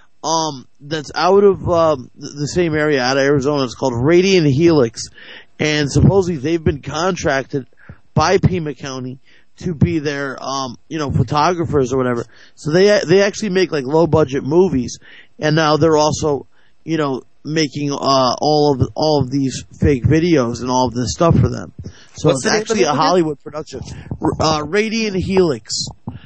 um, that's out of, um, the same area out of Arizona. It's called Radiant Helix. And supposedly they've been contracted by Pima County to be their, um, you know, photographers or whatever. So they, they actually make like low budget movies. And now they're also, you know, making, uh, all of, all of these fake videos and all of this stuff for them. So What's it's actually a Hollywood production. Uh, Radiant Helix.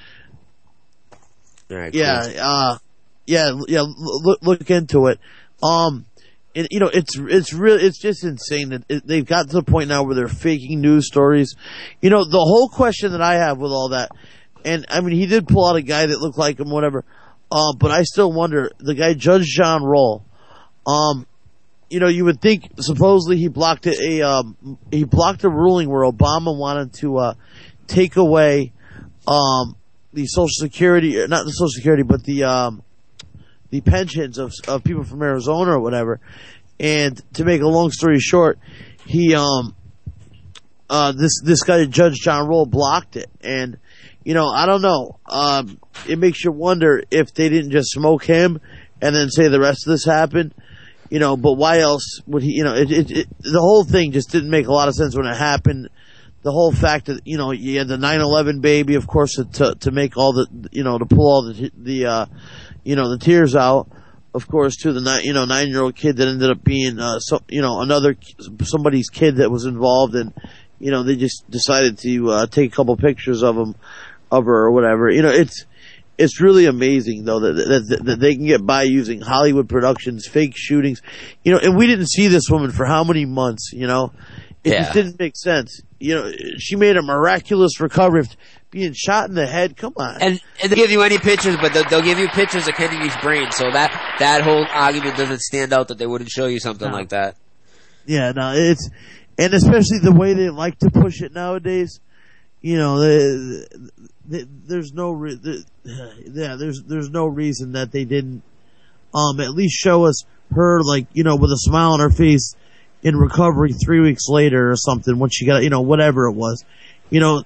All right, yeah, cool. uh, yeah, yeah, look, look into it. Um, and, you know, it's, it's really, it's just insane that it, they've got to the point now where they're faking news stories. You know, the whole question that I have with all that, and I mean, he did pull out a guy that looked like him, whatever, uh, but I still wonder, the guy, Judge John Roll, um, you know, you would think supposedly he blocked a, um, he blocked a ruling where Obama wanted to, uh, take away, um, the Social Security, not the Social Security, but the, um, the pensions of of people from Arizona or whatever. And to make a long story short, he um uh this this guy Judge John Roll blocked it. And you know, I don't know. Um it makes you wonder if they didn't just smoke him and then say the rest of this happened. You know, but why else would he, you know, it, it, it the whole thing just didn't make a lot of sense when it happened. The whole fact that, you know, you had the nine eleven baby, of course, to to make all the, you know, to pull all the the uh you know, the tears out, of course, to the nine, you know, nine-year-old kid that ended up being, uh, so, you know, another, somebody's kid that was involved, and, you know, they just decided to, uh, take a couple pictures of him, of her or whatever. You know, it's, it's really amazing, though, that, that, that they can get by using Hollywood productions, fake shootings, you know, and we didn't see this woman for how many months, you know? It yeah. just didn't make sense. You know, she made a miraculous recovery. Being shot in the head, come on. And, and they give you any pictures, but they'll, they'll give you pictures of Kennedy's brain, so that, that whole argument doesn't stand out that they wouldn't show you something no. like that. Yeah, no, it's, and especially the way they like to push it nowadays, you know, they, they, there's no, re- the, yeah, there's, there's no reason that they didn't, um, at least show us her, like, you know, with a smile on her face in recovery three weeks later or something when she got, you know, whatever it was. You know,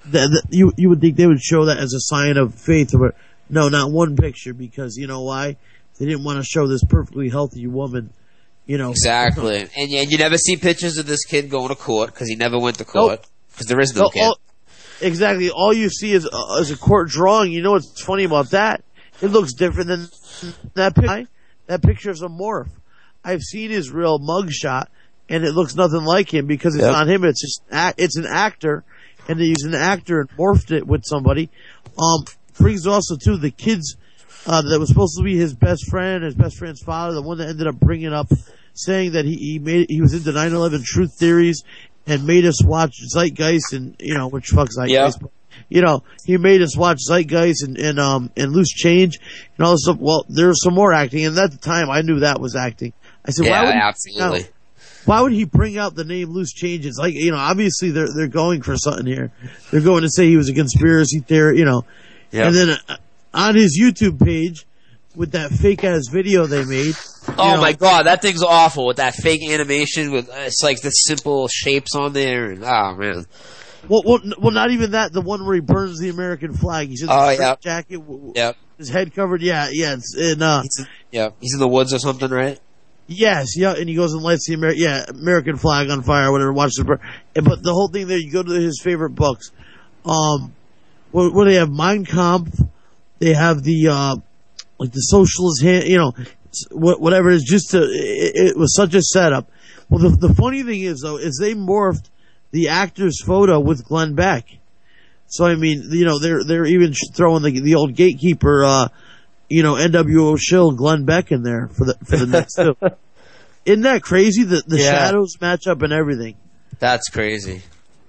that, that you you would think they would show that as a sign of faith, but no, not one picture, because you know why? They didn't want to show this perfectly healthy woman. You know exactly, and, and you never see pictures of this kid going to court because he never went to court because nope. there is no, no kid. All, exactly, all you see is uh, is a court drawing. You know what's funny about that? It looks different than that picture. That picture is a morph. I've seen his real mugshot, and it looks nothing like him because it's yep. not him. It's just it's an actor, and they used an actor and morphed it with somebody. Um, brings also too the kids uh, that was supposed to be his best friend, his best friend's father, the one that ended up bringing up saying that he he made he was into nine eleven truth theories and made us watch Zeitgeist and you know which fuck Zeitgeist. Yep. You know, he made us watch Zeitgeist and, and, um, and Loose Change and all this stuff. Well, there was some more acting, and at the time I knew that was acting. I said, yeah, why would absolutely. He, why would he bring out the name Loose Change? It's like, you know, obviously they're, they're going for something here. They're going to say he was a conspiracy theorist, you know. Yep. And then uh, on his YouTube page, with that fake ass video they made. Oh know, my god, that thing's awful with that fake animation with, uh, it's like the simple shapes on there, and oh man. Well, well, well, not even that. The one where he burns the American flag. He's in the oh, yeah. jacket. Yep. His head covered. Yeah, yeah. It's in, uh, he's in, yeah, he's in the woods or something, right? Yes, yeah. And he goes and lights the Amer- yeah, American flag on fire or whatever. Watch the burn. But the whole thing there, you go to his favorite books. Um, what, what do they have? Mein Kampf. They have the, uh, like the socialist hand, you know, whatever it is, just to, it, it was such a setup. Well, the, the funny thing is though, is they morphed the actor's photo with Glenn Beck. So I mean, you know, they're they're even throwing the the old gatekeeper, uh, you know, N W O shill Glenn Beck in there for the for the next two. Isn't that crazy? The the yeah. shadows match up and everything. That's crazy.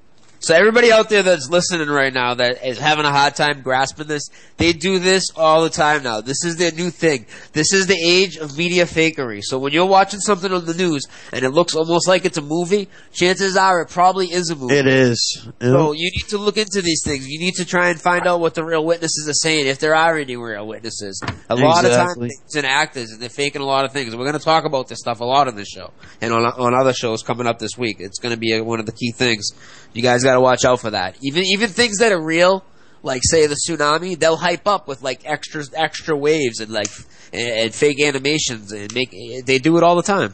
So everybody out there that's listening right now that is having a hard time grasping this, they do this all the time now. This is their new thing. This is the age of media fakery. So when you're watching something on the news and it looks almost like it's a movie, chances are it probably is a movie. It is. Yep. So you need to look into these things. You need to try and find out what the real witnesses are saying, if there are any real witnesses. A lot exactly. of times it's an actors and they're faking a lot of things. We're going to talk about this stuff a lot on this show and on, on other shows coming up this week. It's going to be a, one of the key things. You guys got to watch out for that. Even even things that are real, like say the tsunami, they'll hype up with like extra extra waves and like and, and fake animations and make. They do it all the time.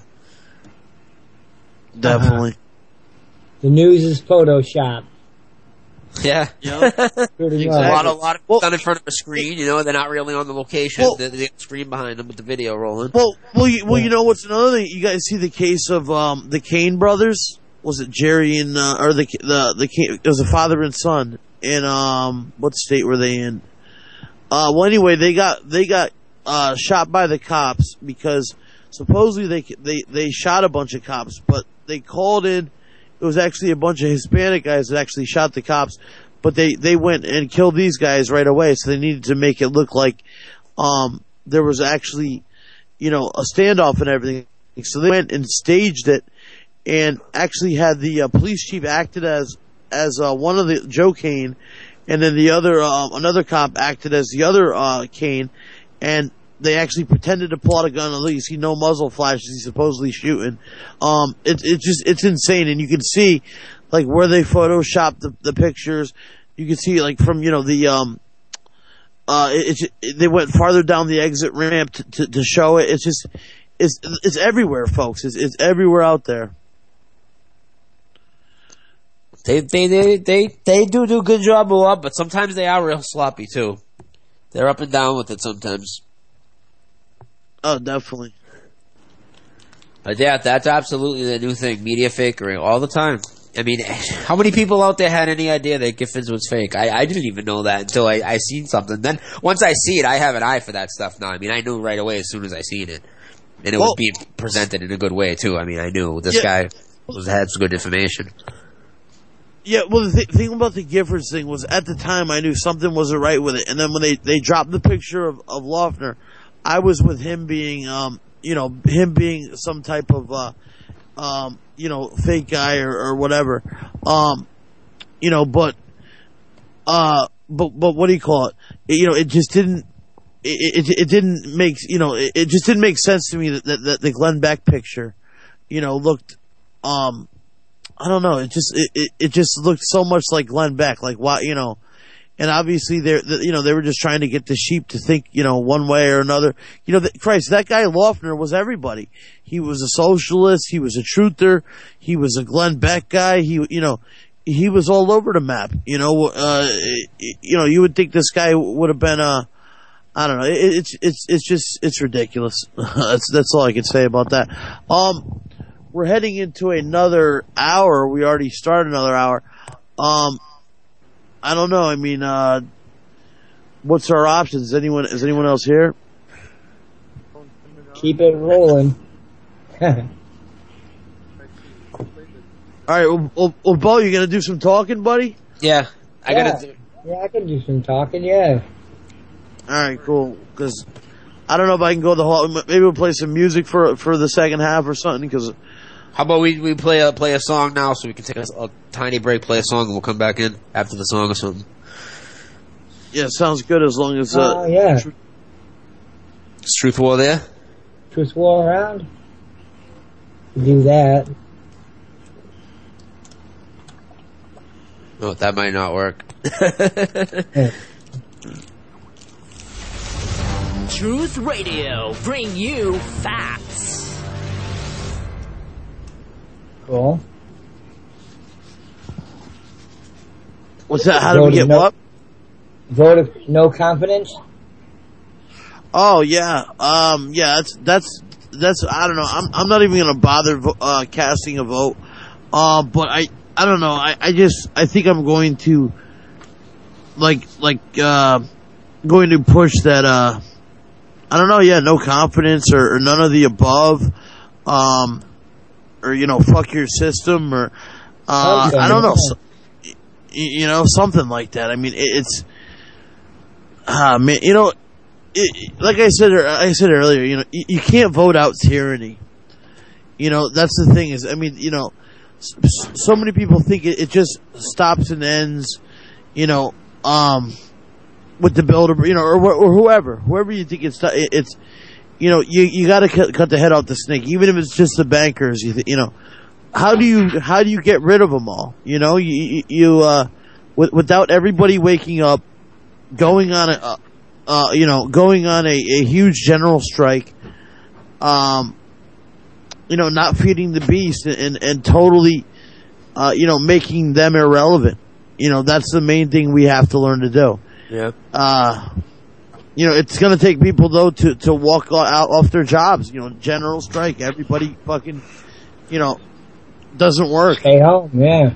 Definitely. Uh-huh. The news is Photoshop. Yeah, yep. Exactly. A lot, a lot of well, done in front of a screen. You know, they're not really on the location. Well, they, they got the screen behind them with the video rolling. Well, well, you, well, you know what's another thing? You guys see the case of um, the Kane brothers. Was it Jerry and uh, or the the the it was a father and son in um what state were they in? Uh, well, anyway, they got they got uh, shot by the cops because supposedly they they they shot a bunch of cops, but they called in. It was actually a bunch of Hispanic guys that actually shot the cops, but they they went and killed these guys right away. So they needed to make it look like um there was actually you know a standoff and everything. So they went and staged it. And actually had the uh, police chief acted as as uh, one of the Joe Kane, and then the other uh, another cop acted as the other uh, Kane, and they actually pretended to pull out a gun. Although you see no muzzle flashes, he's supposedly shooting. Um, it it just it's insane, and you can see like where they photoshopped the, the pictures. You can see like from you know the um. Uh, it, it, they went farther down the exit ramp to, to, to show it. It's just, it's it's everywhere, folks. It's it's everywhere out there. They they they they they do do a good job a lot, but sometimes they are real sloppy too. They're up and down with it sometimes. Oh, definitely. But yeah, that's absolutely the new thing: media fakery all the time. I mean, how many people out there had any idea that Giffords was fake? I, I didn't even know that until I, I seen something. Then once I see it, I have an eye for that stuff now. I mean, I knew right away as soon as I seen it, and it well, was being presented in a good way too. I mean, I knew this yeah. guy was had some good information. Yeah, well, the th- thing about the Giffords thing was at the time I knew something wasn't right with it. And then when they, they dropped the picture of, of Loeffner, I was with him being, um, you know, him being some type of, uh, um, you know, fake guy or, or whatever. Um, you know, but, uh, but, but what do you call it? it you know, it just didn't, it, it, it didn't make, you know, it, it just didn't make sense to me that, that, that the Glenn Beck picture, you know, looked, um, I don't know. It just it, it, it just looked so much like Glenn Beck. Like why you know. And obviously, they're, you know, they were just trying to get the sheep to think, you know, one way or another. You know, the, Christ, that guy Loeffner was everybody. He was a socialist. He was a truther. He was a Glenn Beck guy. He, you know, he was all over the map. You know, uh, you know, you would think this guy would have been, uh, I don't know. It, it's, it's, it's just, it's ridiculous. that's, that's all I can say about that. Um, we're heading into another hour. We already started another hour. Um, I don't know. I mean, uh, what's our options? Is anyone, is anyone else here? Keep it rolling. All right. Well, well, well, Bo, you gonna do some talking, buddy? Yeah, I yeah. gotta. Do- yeah, I can do some talking. Yeah. All right, cool. Because I don't know if I can go the whole. Maybe we'll play some music for for the second half or something. Because How about we, we play a play a song now, so we can take a, a tiny break, play a song, and we'll come back in after the song or something. Yeah, sounds good as long as. Oh Uh, uh, yeah. Is Truth War there? Truth War around. Do that. Oh, that might not work. Yeah. Truth Radio, bring you facts. Cool. what's that? How do we get no, what? Vote of no confidence. Oh yeah, um, yeah. That's that's that's. I don't know. I'm I'm not even gonna bother vo- uh, casting a vote. Uh, but I I don't know. I, I just I think I'm going to like like uh going to push that. Uh, I don't know. Yeah, no confidence or, or none of the above. Um, or you know, fuck your system or uh, Okay. I don't know. So, y- you know, something like that. I mean, it, it's. Ah man, you know. It, like I said, like I said earlier, you know, you, you can't vote out tyranny. You know, that's the thing is, I mean, you know, s- so many people think it, it just stops and ends, you know, um, with the builder, you know, or, wh- or whoever, whoever you think it's, it, it's, you know, you, you gotta cut, cut the head off the snake, even if it's just the bankers, you, th- you know, how do you, how do you get rid of them all? You know, you, you, you uh, with, without everybody waking up, going on a, Uh, you know, going on a, a huge general strike, um, you know, not feeding the beast and, and, and totally, uh, you know, making them irrelevant. You know, that's the main thing we have to learn to do. Yeah. Uh, you know, it's gonna take people though to, to walk out off their jobs, you know, general strike. Everybody fucking, you know, doesn't work. Stay home. Yeah.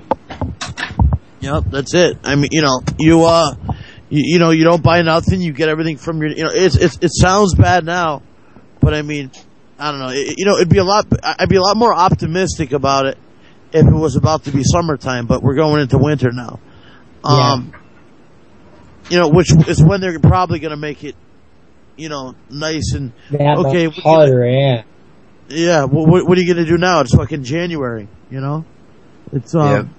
Yep, that's it. I mean, you know, you, uh, You, you know, you don't buy nothing. You get everything from your. You know, it's, it's it sounds bad now, but I mean, I don't know. It, you know, it'd be a lot. I'd be a lot more optimistic about it if it was about to be summertime. But we're going into winter now. Um, yeah. You know, which is when they're probably going to make it. You know, nice and That okay. much harder. Yeah. Yeah. What, what are you going to do now? It's fucking January. You know, it's um. Yeah.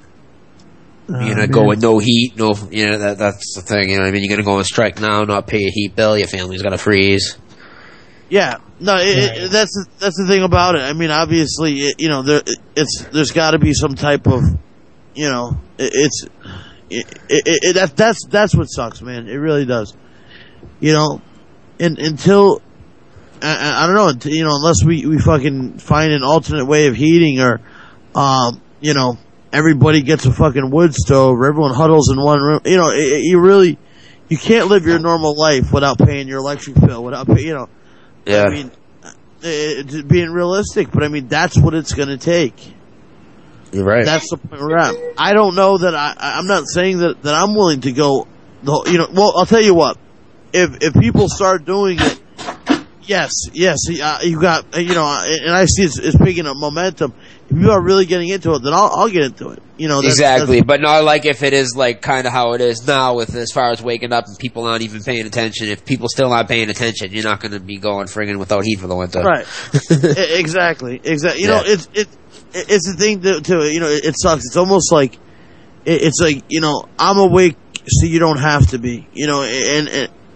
Uh, You're gonna man. go with no heat, no, you know, that, that's the thing, you know what I mean? You're gonna go on strike now, not pay your heat bill, your family's gonna freeze. Yeah, no, it, it, that's the, that's the thing about it. I mean, obviously, it, you know, there it's there's got to be some type of, you know, it, it's it, it, it, that that's that's what sucks, man. It really does. You know, and until I, I don't know, until, you know, unless we we fucking find an alternate way of heating or, um, you know. Everybody gets a fucking wood stove, or everyone huddles in one room. You know, it, it, you really, you can't live your normal life without paying your electric bill, without pay, you know. Yeah. I mean, it, it, being realistic, but I mean, that's what it's gonna take. You're right. That's the point we're at. I don't know that I, I'm not saying that, that I'm willing to go, the whole, you know, well, I'll tell you what, if, if people start doing it, yes, yes, uh, you got, you know, and I see it's, it's picking up momentum. If you are really getting into it, then I'll, I'll get into it. You know, that's, exactly, that's, but not like if it is like kind of how it is now, with as far as waking up and people aren't even paying attention. If people still aren't paying attention, you're not going to be going friggin' without heat for the winter. right? E- exactly, exactly. You Yeah. know, it's it, it's the thing to, to you know, it, it sucks. It's almost like it, it's like you know, I'm awake so you don't have to be. You know, and, and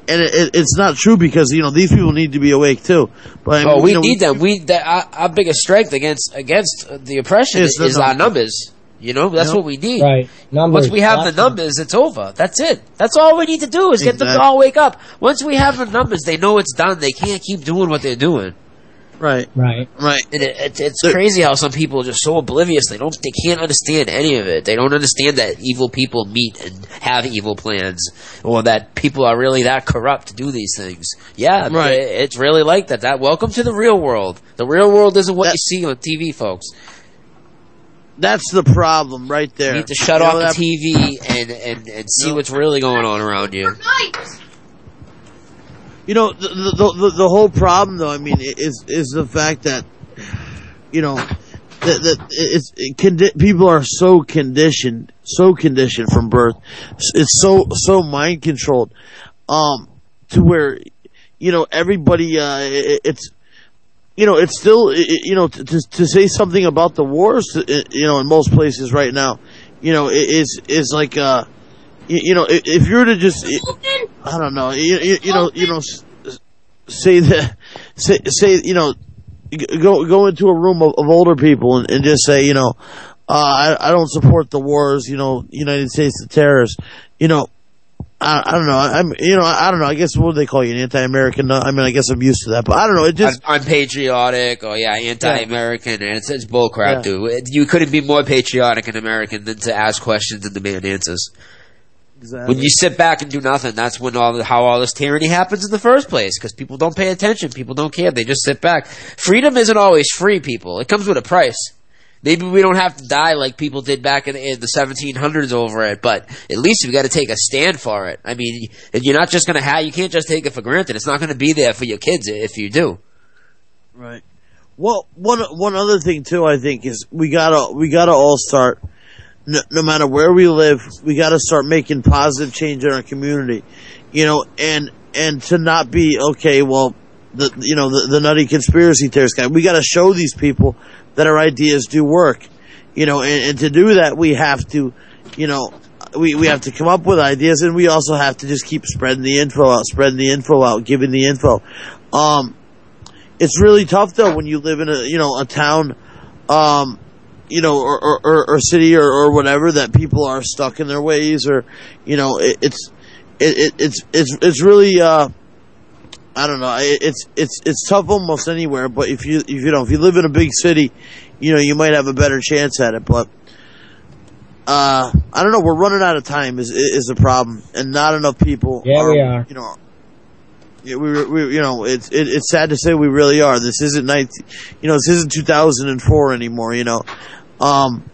and it, it, it's not true because you know these people need to be awake too. But I mean, Oh, we you know, need them. We that, our, our biggest strength against against the oppression Is is, the our numbers. numbers. You know, that's Yep. what we need. Right. Numbers. Once we have the Awesome. numbers, it's over. That's it. That's all we need to do is get them to Exactly. all wake up. Once we have the numbers, they know it's done. They can't keep doing what they're doing. right, Right. right. And it, it, it's They're- crazy how some people are just so oblivious. They don't. They can't understand any of it. They don't understand that evil people meet and have evil plans, or that people are really that corrupt to do these things. Yeah, Right. it- it's really like that. That welcome to the real world. The real world isn't what That- you see on T V, folks. That's the problem right there. You need to shut You off know the that- T V and, and, and see No. what's really going on around you. You know, the, the the the whole problem, though. I mean, is is the fact that you know that that it's it condi- people are so conditioned, so conditioned from birth. It's so so mind controlled, um, to where you know everybody. Uh, it, it's you know it's still it, you know to to say something about the wars. You know, in most places right now, you know, is is like uh. You, you know, if, if you were to just, I don't know, you, you, you know, you know, s- say that, say, say, you know, g- go go into a room of, of older people and, and just say, you know, uh, I, I don't support the wars, you know, United States the terrorists, you know, I, I don't know, I'm, you know, I don't know, I guess what do they call you, an anti-American? I mean, I guess I'm used to that, but I don't know, it just, Un- unpatriotic, or yeah, anti-American, and it's, it's bullcrap, Yeah. dude. You couldn't be more patriotic and American than to ask questions and demand answers. exactly. When you sit back and do nothing, that's when all the, how all this tyranny happens in the first place. Because people don't pay attention, people don't care. They just sit back. Freedom isn't always free, people. It comes with a price. Maybe we don't have to die like people did back in, in the seventeen hundreds over it, but at least we got to take a stand for it. I mean, and you're not just going to have. You can't just take it for granted. It's not going to be there for your kids if you do. Right. Well, one one other thing too, I think, is we gotta we gotta all start. No, no matter where we live, we got to start making positive change in our community, you know, and and to not be okay. Well, the you know the, the nutty conspiracy theorist guy. We got to show these people that our ideas do work, you know, and, and to do that, we have to, you know, we we have to come up with ideas, and we also have to just keep spreading the info out, spreading the info out, giving the info. Um, it's really tough though when you live in a you know a town. Um, you know, or, or, or, or city or, or whatever, that people are stuck in their ways, or, you know, it, it's, it, it, it's, it's, it's really, uh, I don't know, it, it's, it's, it's tough almost anywhere, but if you, if you know, if you live in a big city, you know, you might have a better chance at it, but, uh, I don't know, we're running out of time is, is the problem, and not enough people Yeah, we are. you know, yeah, we, we, you know, it's it, it's sad to say we really are. This isn't nineteen, you know, this isn't two thousand four anymore. You know, um,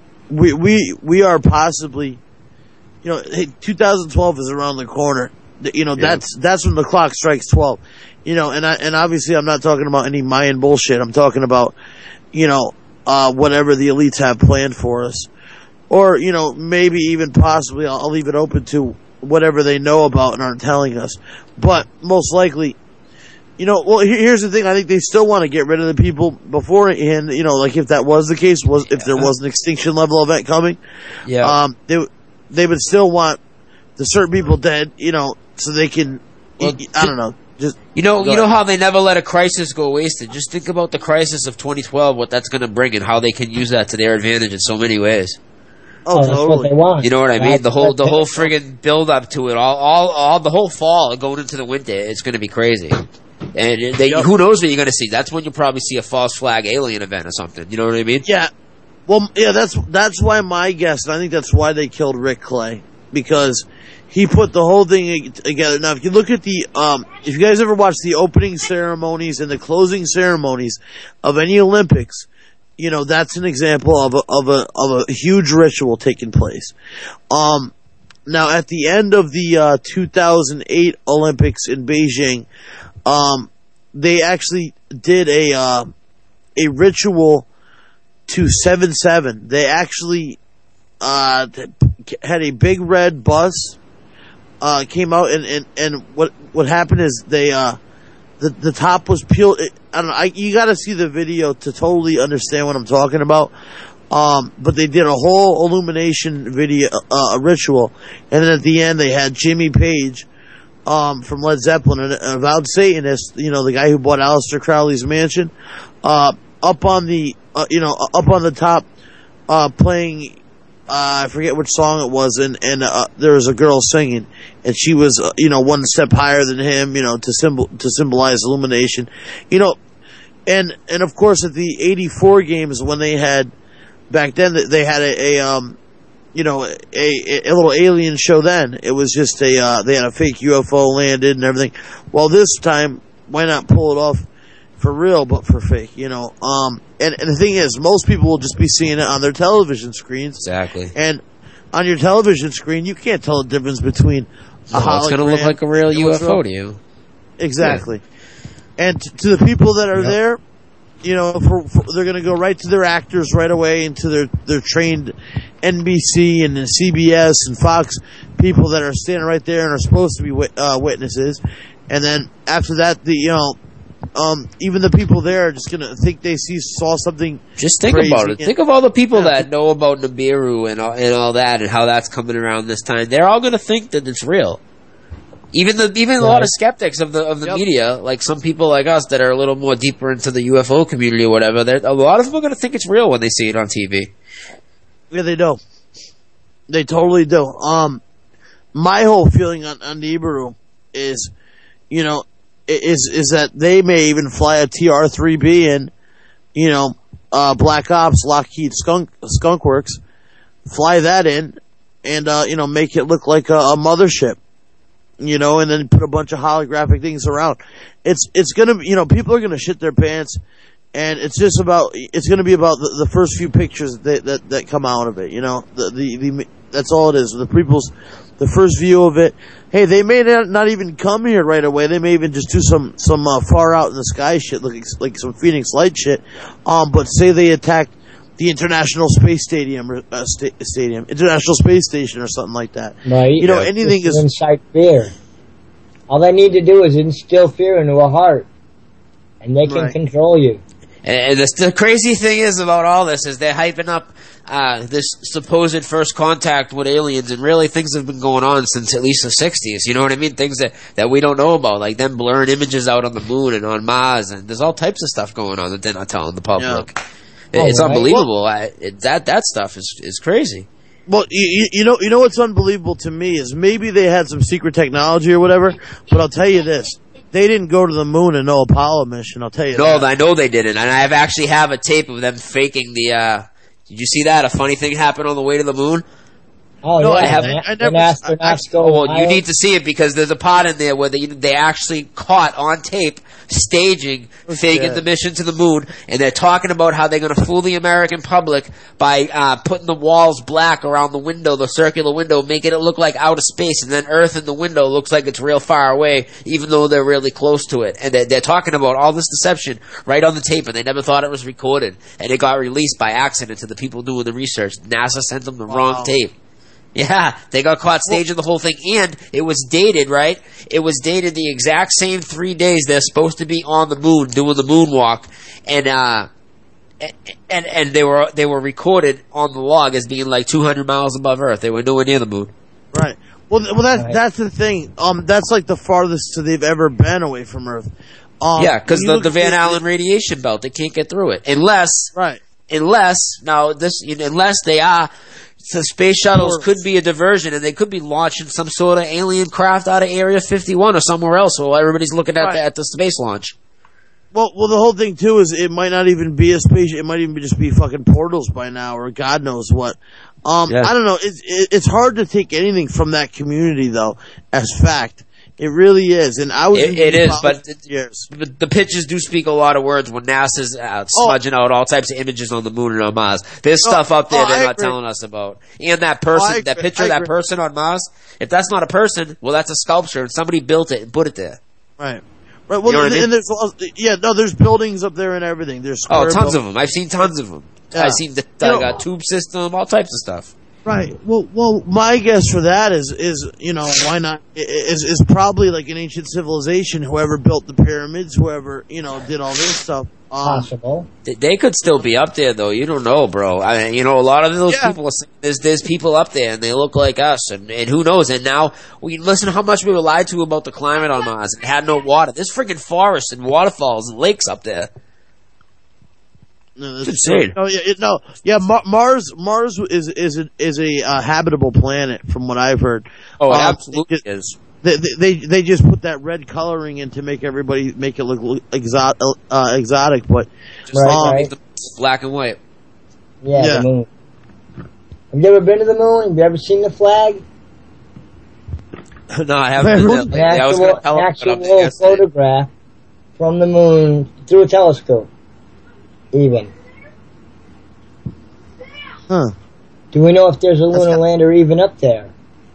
we we we are possibly, you know, hey, two thousand twelve is around the corner. You know, Yeah. that's that's when the clock strikes twelve. You know, and I and obviously I'm not talking about any Mayan bullshit. I'm talking about, you know, uh, whatever the elites have planned for us, or you know, maybe even possibly I'll, I'll leave it open to whatever they know about and aren't telling us. But most likely, you know, well, here, here's the thing. I think they still want to get rid of the people beforehand. You know, like if that was the case, was if there was an extinction level event coming, Yeah. um, they they would still want the certain people dead. You know, so they can. Well, I don't know. Just You know, Go you know ahead. how they never let a crisis go wasted. Just think about the crisis of twenty twelve, what that's going to bring, and how they can use that to their advantage in so many ways. oh, Oh, that's what totally. they want. You know what I mean? That's The whole, what the they- whole friggin' build up to it, all, all, all, the whole fall going into the winter, it's going to be crazy. And they, Yep. who knows what you're going to see? That's when you'll probably see a false flag alien event or something. You know what I mean? Yeah. Well, yeah, that's that's why my guess, and I think that's why they killed Rick Clay, because he put the whole thing together. Now, if you look at the, um, if you guys ever watch the opening ceremonies and the closing ceremonies of any Olympics, you know, that's an example of a, of a, of a huge ritual taking place. Um, now at the end of the, uh, two thousand eight Olympics in Beijing, um, they actually did a, uh, a ritual to seven seven. They actually, uh, had a big red bus, uh, came out and, and, and what, what happened is they, uh, the, the top was peeled. I don't know. I, you got to see the video to totally understand what I'm talking about. Um, but they did a whole illumination video, uh, ritual, and then at the end they had Jimmy Page, um, from Led Zeppelin, an avowed Satanist, you know, the guy who bought Aleister Crowley's mansion, uh, up on the, uh, you know, up on the top, uh, playing, uh, I forget which song it was, and, and, uh, there was a girl singing, and she was, uh, you know, one step higher than him, you know, to symbol, to symbolize illumination, you know, and, and of course at the eighty-four games when they had, back then they had a, a um, you know, a, a, a little alien show then. It was just a, uh, they had a fake U F O landed and everything. Well, this time, why not pull it off for real, but for fake, you know? Um, and, and the thing is, most people will just be seeing it on their television screens. Exactly. And on your television screen, you can't tell the difference between a No, hologram. it's going to look like a real and U what's F O real. to you. Exactly. And t- to the people that are Yep. there, you know, for, for, they're going to go right to their actors right away into their, their trained N B C and C B S and Fox people that are standing right there and are supposed to be wit- uh, witnesses. And then after that, the, you know, um, even the people there are just going to think they see, saw something. Just think crazy. about it. Think of all the people Yeah. that know about Nibiru and all, and all that and how that's coming around this time. They're all going to think that it's real. Even the even a lot Right. of skeptics of the of the Yep. media, like some people like us that are a little more deeper into the U F O community or whatever, they're- a lot of them are going to think it's real when they see it on T V. Yeah, they do. They totally do. Um, my whole feeling on, on Nibiru is, you know, i- is is that they may even fly a T R three B in, you know, uh, Black Ops, Lockheed Skunk Skunk Works, fly that in, and uh, you know, make it look like a, a mothership, you know, and then put a bunch of holographic things around. It's it's gonna, you know, people are gonna shit their pants. And it's just about, it's going to be about the, the first few pictures that, that, that come out of it, you know, the, the, the, that's all it is. The people's, the first view of it. Hey, they may not, not even come here right away. They may even just do some, some, uh, far out in the sky shit, like, like some Phoenix Light shit. Um, but say they attacked the International Space Stadium, or, uh, sta- stadium, International Space Station or something like that. Right. You know, Just anything to is, incite fear. All they need to do is instill fear into a heart, and they can Right. control you. And the, the crazy thing is about all this is they're hyping up uh, this supposed first contact with aliens, and really things have been going on since at least the sixties. You know what I mean? Things that, that we don't know about, like them blurring images out on the moon and on Mars, and there's all types of stuff going on that they're not telling the public. Yeah. It- it's Oh, right. unbelievable. I, it, that that stuff is is crazy. well, you, you know, you know what's unbelievable to me is maybe they had some secret technology or whatever, but I'll tell you this. They didn't go to the moon in no Apollo mission, I'll tell you No, that. I know they didn't, and I have actually have a tape of them faking the. Uh, did you see that? A funny thing happened on the way to the moon. Oh, No, yeah. I haven't- an- I never- an astronauts I- go Oh, well, you wild. need to see it because there's a part in there where they they actually caught on tape staging faking shit. the mission to the moon, and they're talking about how they're going to fool the American public by uh, putting the walls black around the window, the circular window, making it look like outer space, and then Earth in the window looks like it's real far away, even though they're really close to it. And they're, they're talking about all this deception right on the tape, and they never thought it was recorded, and it got released by accident to the people doing the research. NASA sent them the wrong Wow. tape. Yeah, they got caught staging the whole thing, and it was dated, right? It was dated the exact same three days they're supposed to be on the moon doing the moonwalk, and uh, and and they were they were recorded on the log as being like two hundred miles above Earth. They were nowhere near the moon. Right. Well, th- well, that's Right. that's the thing. Um, that's like the farthest they've ever been away from Earth. Um, Yeah, because when you the, look the at Van Allen radiation belt, they can't get through it unless Right. unless now this you know, unless they are. So space shuttles Or- could be a diversion, and they could be launching some sort of alien craft out of Area fifty-one or somewhere else, while everybody's looking at Right. the, at the space launch. Well, well, the whole thing too is it might not even be a space. It might even be just be fucking portals by now, or God knows what. Um, Yeah. I don't know. It's it, it's hard to take anything from that community though as fact. It really is, and I was. It- in it is, ufology but for years. But the pictures do speak a lot of words when NASA's uh, Oh. smudging out all types of images on the moon and on Mars. There's Oh, stuff up there oh, they're I not agree. telling us about. And that person, I that agree. picture I of that agree. person on Mars, if that's not a person, well, that's a sculpture, and somebody built it and put it there. Right. Right. Well, You know what I mean? and there's yeah, no, there's buildings up there and everything. There's Oh, square tons of buildings. them. I've seen tons of them. Yeah. I've seen the You like know- a tube system, all types of stuff. Right. Well, well, my guess for that is, is you know, why not? Is is probably like an ancient civilization. Whoever built the pyramids, whoever you know did all this stuff. Um, Possible. They- They could still be up there, though. You don't know, bro. I mean, you know, a lot of those Yeah. people are saying there's, there's people up there and they look like us, and, and who knows? And now, we listen to how much we were lied to about the climate on Mars. It had no water. There's freaking forests and waterfalls and lakes up there. No, It's insane. No, yeah, it, no, yeah. Mar- Mars, Mars is is a, is a uh, habitable planet, from what I've heard. Oh, it Um, absolutely they, is. They, they they just put that red coloring in to make everybody make it look exotic, uh, exotic, but Just Right, like right. the black and white. Yeah, Yeah. the moon. Have you ever been to the moon? Have you ever seen the flag? No, I haven't. An Been there. An Yeah, I was actual, going to tell an him, actual but I'm there yesterday. photograph from the moon through a telescope. Even. huh? Do we know if there's a That's lunar got- lander even up there?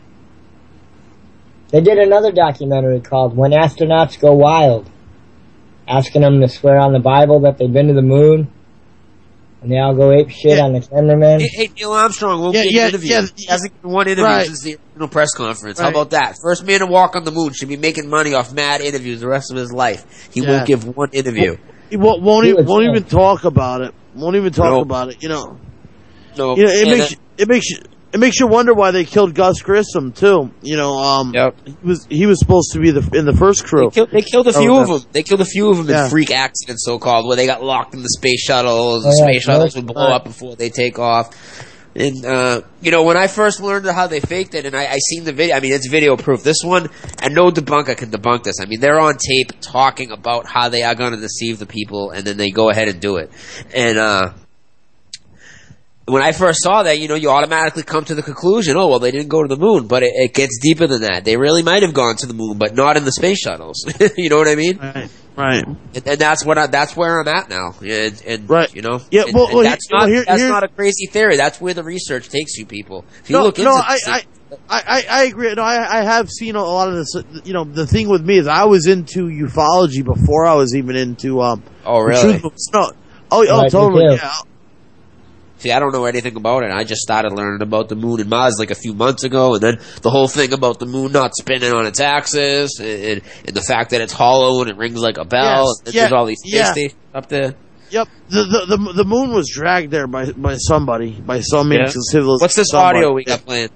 They did another documentary called When Astronauts Go Wild, asking them to swear on the Bible that they've been to the moon, and they all go ape shit Yeah. on the cameraman. Hey, hey, Neil Armstrong won't Yeah, get yeah, an interview. yeah, He hasn't given one interview right. since the original press conference. How Right. about that? First man to walk on the moon should be making money off mad interviews the rest of his life. He Yeah. won't give one interview. He won't, won't He even was won't young. even talk about it. Won't even talk Nope. about it. You know. No, You know, it and, makes uh, it makes you it makes you wonder why they killed Gus Grissom too. You know, um, Yep. he was he was supposed to be the in the first They crew. killed, they killed a Oh, few of that's- them. They killed a few of them Yeah. in freak accidents, so called, where they got locked in the space shuttles. The Oh, yeah, space shuttles would blow right. up before they take off. And uh, you know, when I first learned how they faked it, and I, I seen the video. I mean, it's video proof. This one, and no debunker can debunk this. I mean, they're on tape talking about how they are going to deceive the people, and then they go ahead and do it. And uh, when I first saw that, you know, you automatically come to the conclusion, oh, well, they didn't go to the moon. But it, it gets deeper than that. They really might have gone to the moon, but not in the space shuttles. You know what I mean? Right, right. And, and that's what I, that's where I'm at now. And, and Right. you know, Yeah, and- well, and well, that's here- not well, here- that's here- not a crazy theory. That's where the research takes you, people. If you No, look into no, this, I, I, I, I agree. No, I, I have seen a lot of this. You know, the thing with me is I was into ufology before I was even into um. oh the really? truth of snow. Oh, oh, Right, me totally. too. Yeah. See, I don't know anything about it. I just started learning about the moon and Mars like a few months ago, and then the whole thing about the moon not spinning on its axis, and, and, and the fact that it's hollow and it rings like a bell. Yes, And yeah, there's all these space yeah. stations up there. Yep. The, the the the moon was dragged there by by somebody, by some Yeah. ancient civilization. What's this somebody. audio we Yeah. got playing?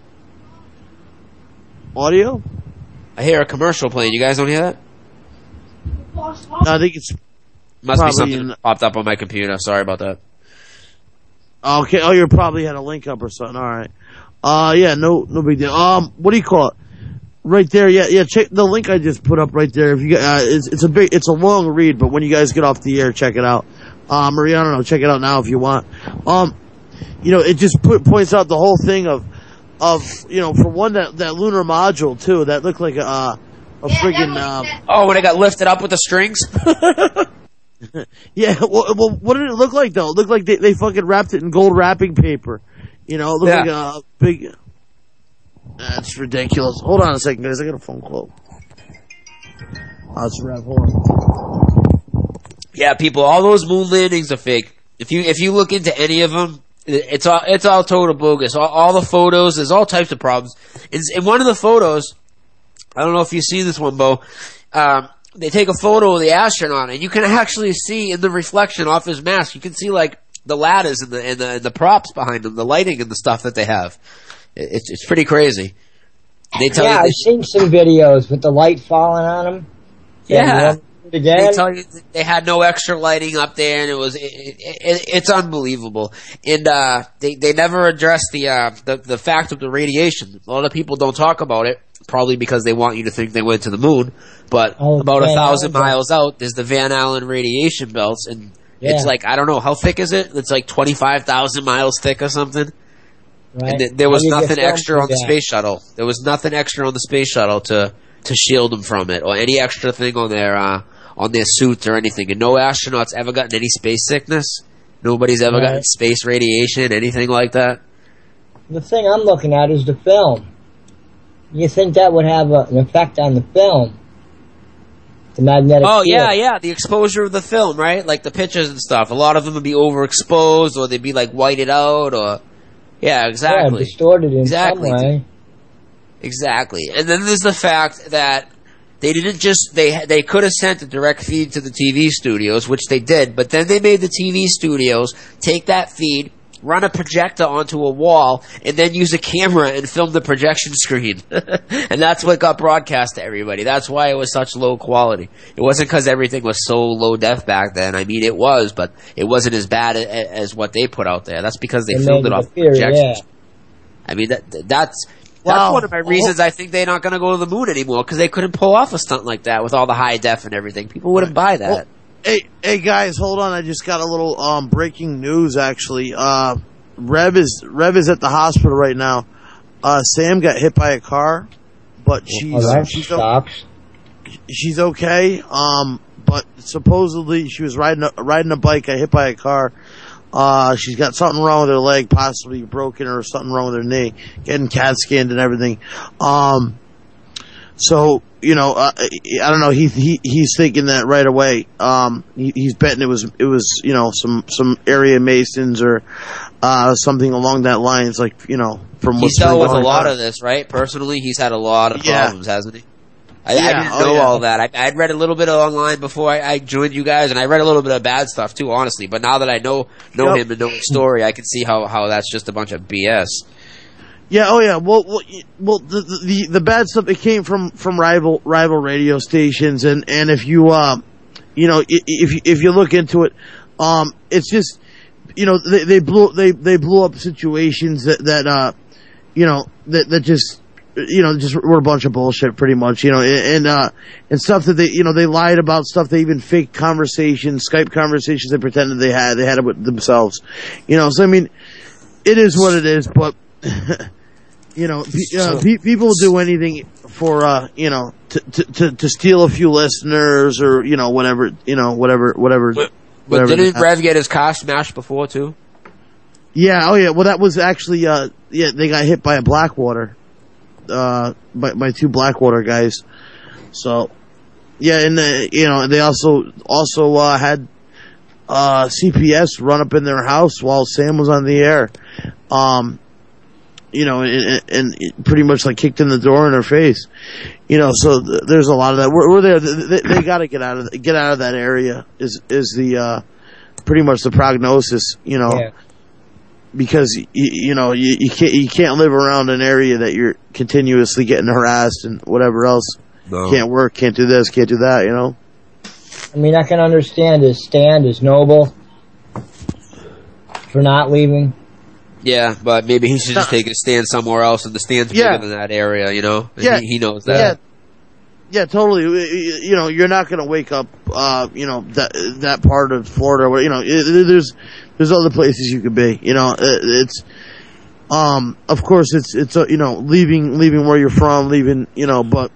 Audio? I hear a commercial playing. You guys don't hear that? No, I think it's Must be Probably something in- that popped up on my computer. Sorry about that. okay. Oh, you probably had a link up or something. All right. Uh, yeah. No, no big deal. Um, what do you call it? Right there. Yeah, yeah. Check the link I just put up right there. If you, uh, it's it's a big, it's a long read, but when you guys get off the air, check it out. Uh, Maria, I don't know. Check it out now if you want. Um, you know, it just put, points out the whole thing of, of you know, for one that that lunar module too that looked like a uh, a friggin' um. Oh, when it got lifted up with the strings? Yeah, well, well, what did it look like though? It looked like they, they fucking wrapped it in gold wrapping paper. You know, it looked Yeah. like a big. That's ridiculous. Hold on a second, guys. I got a phone call. Oh, it's Rev. Hold on. Yeah, people, all those moon landings are fake. If you if you look into any of them, it's all it's all total bogus. All, all the photos, there's all types of problems. In, in one of the photos, I don't know if you see this one, Bo. Um, they take a photo of the astronaut, and you can actually see in the reflection off his mask, you can see like the ladders and the and the, and the props behind him, the lighting and the stuff that they have. It, it's it's pretty crazy. They tell Yeah, you, I've seen some videos with the light falling on them. yeah. Again, They tell you that they had no extra lighting up there, and it was it, it, it, it's unbelievable. And uh, they they never addressed the uh, the the fact of the radiation. A lot of people don't talk about it, probably because they want you to think they went to the moon. But Oh, about a Van thousand Allen. miles out, there's the Van Allen radiation belts, and it's Yeah. like I don't know how thick is it. It's like twenty five thousand miles thick or something. right? And th- there was How do you get nothing film extra for on the that? space shuttle. There was nothing extra on the space shuttle to to shield them from it, or any extra thing on their uh, on their suits or anything. And no astronauts ever gotten any space sickness. Nobody's ever Right. gotten space radiation, anything like that. The thing I'm looking at is the film. You think that would have a, an effect on the film? The magnetic Oh field. yeah, yeah, the exposure of the film, right? Like the pictures and stuff. A lot of them would be overexposed, or they'd be like whited out, or Yeah, exactly. Yeah, distorted in exactly. some way. Exactly. And then there's the fact that they didn't just they they could have sent a direct feed to the T V studios, which they did, but then they made the T V studios take that feed, run a projector onto a wall, and then use a camera and film the projection screen. And that's what got broadcast to everybody. That's why it was such low quality. It wasn't because everything was so low def back then. I mean, it was, but it wasn't as bad a- as what they put out there. That's because they It filmed made it it off appear, projections. yeah. I mean, that that's that's Wow. one of my reasons I think they're not going to go to the moon anymore, because they couldn't pull off a stunt like that with all the high def and everything. People wouldn't buy that. Well, hey, hey guys, hold on. I just got a little um, breaking news. Actually, uh, Rev is Rev is at the hospital right now. Uh, Sam got hit by a car, but she's Oh, that she's, o- sucks. she's okay. Um, but supposedly she was riding a, riding a bike, got hit by a car. Uh, she's got something wrong with her leg, possibly broken, or something wrong with her knee. Getting CAT scanned and everything. Um, so you know, uh, I don't know. He he he's thinking that right away. Um, he, he's betting it was it was you know some some area masons or uh something along that lines. Like you know, from He's what's dealt been with a going lot on. of this, right? Personally, he's had a lot of Yeah. problems, hasn't he? I, I Yeah, didn't oh, know yeah. all that. I, I'd read a little bit online before I, I joined you guys, and I read a little bit of bad stuff too, honestly. But now that I know know Yep. him and know his story, I can see how, how that's just a bunch of B S. Yeah, oh yeah. Well, well, y- well the, the the the bad stuff it came from from rival rival radio stations, and and if you uh, you know, i- if you, if you look into it, um, it's just you know they they blew they they blew up situations that that uh, you know that that just you know just were a bunch of bullshit, pretty much. You know, and uh and stuff that they you know they lied about stuff. They even faked conversations, Skype conversations they pretended they had. They had it with themselves. You know, so I mean, it is what it is, but. You know, pe- uh, pe- people will do anything for, uh, you know, to, to, to, to steal a few listeners or, you know, whatever, you know, whatever, whatever. But, but whatever didn't they- Rev get his car smashed before too? Yeah, oh yeah, well that was actually, uh, yeah, they got hit by a Blackwater, uh, by, by two Blackwater guys. So, yeah, and, uh, you know, they also, also, uh, had, uh, C P S run up in their house while Sam was on the air. Um, you know, and, and pretty much like kicked in the door in her face, you know. So th- there's a lot of that. We're, we're there. They, they got to get out of get out of that area. Is is the uh, pretty much the prognosis, you know, Yeah. because you, you know you, you can't you can't live around an area that you're continuously getting harassed and whatever else. No. Can't work, can't do this, can't do that. You know. I mean, I can understand his stand is noble for not leaving. Yeah, but maybe he should just take a stand somewhere else, and the stand's Yeah. bigger than that area, you know? And Yeah. he, he knows Yeah. that. Yeah, totally. You know, you're not going to wake up, uh, you know, that that part of Florida where, you know, it, there's there's other places you could be. You know, it, it's, um, of course, it's it's uh, you know, leaving leaving where you're from, leaving, you know, but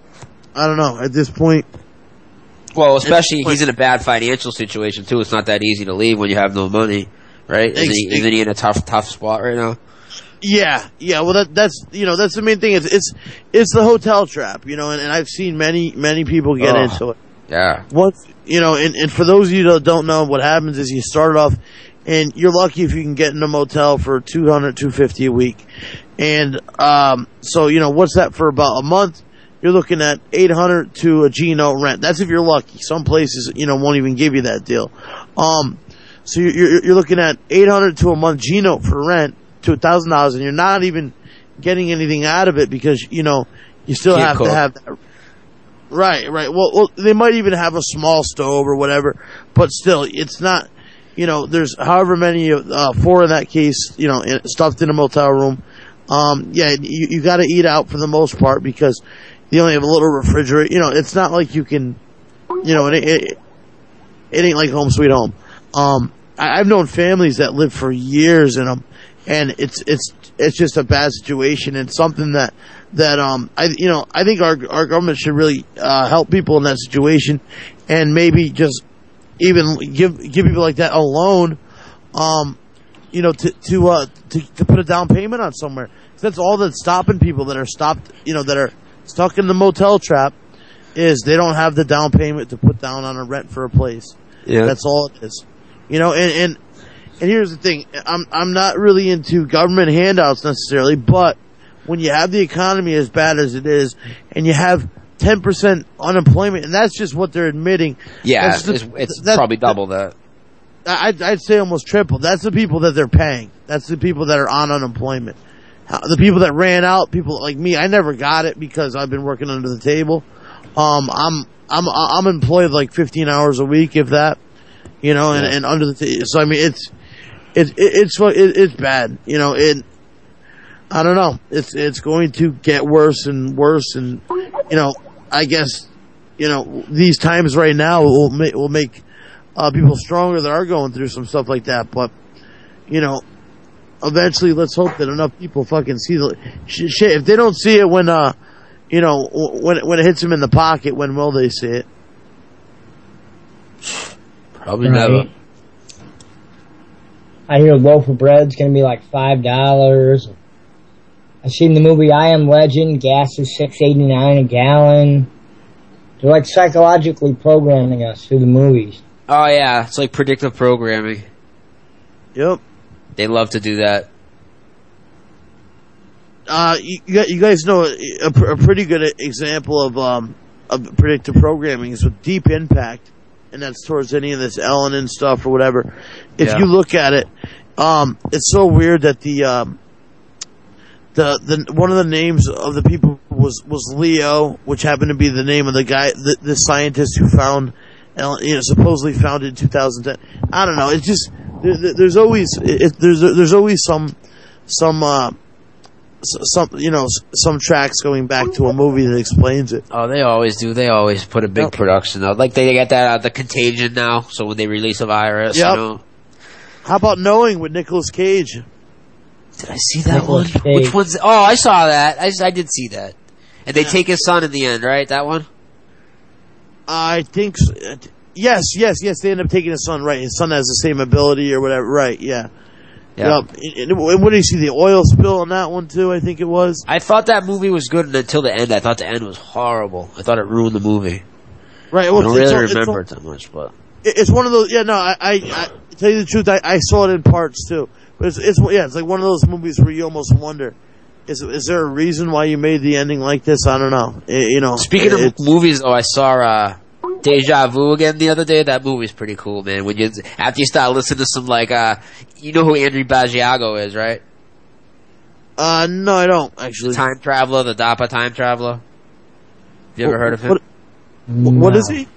I don't know at this point. Well, especially he's in a bad financial situation too. It's not that easy to leave when you have no money, right? Isn't he, isn't he in a tough tough spot right now? Yeah, yeah. Well, that that's you know that's the main thing. It's it's it's the hotel trap, you know, and, and I've seen many many people get Ugh. into it. Yeah. Once you know, and, and for those of you that don't know, what happens is you start off, and you're lucky if you can get in a motel for two hundred, two fifty a week, and um, so you know what's that for about a month? You're looking at eight hundred to a G note rent. That's if you're lucky. Some places you know won't even give you that deal. Um, so you're you're, you're looking at eight hundred to a month G note for rent to a thousand dollars, and you're not even getting anything out of it because you know you still Can't have cook. to have that. Right, right. Well, well, they might even have a small stove or whatever, but still, it's not. You know, there's however many, uh, four in that case, you know, in, stuffed in a motel room. Um, yeah, you, you got to eat out for the most part because you only have a little refrigerator. You know, it's not like you can, you know, it it, it ain't like home sweet home. Um, I, I've known families that live for years in them, and it's it's it's just a bad situation and something that. That um I you know I think our our government should really uh, help people in that situation, and maybe just even give give people like that a loan, um, you know to to uh to, to put a down payment on somewhere. That's all that's stopping people that are stopped you know that are stuck in the motel trap is they don't have the down payment to put down on a rent for a place. Yeah. That's all it is, you know. And and and here's the thing: I'm I'm not really into government handouts necessarily, but when you have the economy as bad as it is, and you have ten percent unemployment, and that's just what they're admitting. Yeah, the, it's, it's probably double that. I'd, I'd say almost triple. That's the people that they're paying. That's the people that are on unemployment. The people that ran out, people like me, I never got it because I've been working under the table. Um, I'm I'm I'm employed like fifteen hours a week, if that, you know, and, and under the table. So I mean, it's it's it's it's it's bad, you know. It I don't know. It's it's going to get worse and worse, and you know, I guess you know these times right now will make will make. Uh, people stronger that are going through some stuff like that, but you know, eventually, let's hope that enough people fucking see the sh- shit. If they don't see it when, uh, you know, when when it hits them in the pocket, when will they see it? Probably right. Never. I hear a loaf of bread's gonna be like five dollars. I've seen the movie I Am Legend. Gas is six eighty nine a gallon. They're like psychologically programming us through the movies. Oh yeah, it's like predictive programming. Yep. They love to do that. Uh, you, you guys know a, a pretty good example of um of predictive programming is with Deep Impact, and that's towards any of this Ellen stuff or whatever. If yeah. you look at it, um, it's so weird that the um the the one of the names of the people was was Leo, which happened to be the name of the guy, the, the scientist who found. You know, supposedly founded in two thousand ten. I don't know. It's just there, there's always it, there's there's always some some uh, some you know some tracks going back to a movie that explains it. Oh, they always do. They always put a big yep. production out. Like they get that out the Contagion now. So when they release a virus, yep. you know. How about Knowing with Nicolas Cage? Did I see that Nicolas one? Cage. Which one's? Oh, I saw that. I I did see that. And they yeah. take his son in the end, right? That one. I think so. Yes, yes, yes. They end up taking his son, right? His son has the same ability or whatever, right? Yeah. Yeah. Yep. And what did you see? The oil spill on that one too, I think it was. I thought that movie was good until the end. I thought the end was horrible. I thought it ruined the movie. Right. Well, I don't it's, really it's, remember it's, it that much, but it's one of those. Yeah, no. I, I, I tell you the truth. I, I saw it in parts too, but it's, it's yeah. It's like one of those movies where you almost wonder. Is is there a reason why you made the ending like this? I don't know. It, you know. Speaking it, of movies, though, I saw uh, Deja Vu again the other day. That movie's pretty cool, man. When you after you start listening to some like, uh, you know who Andrew Basiago is, right? Uh, no, I don't actually. The time traveler, the DARPA time traveler. Have you ever what, heard of him? What, no. what is he?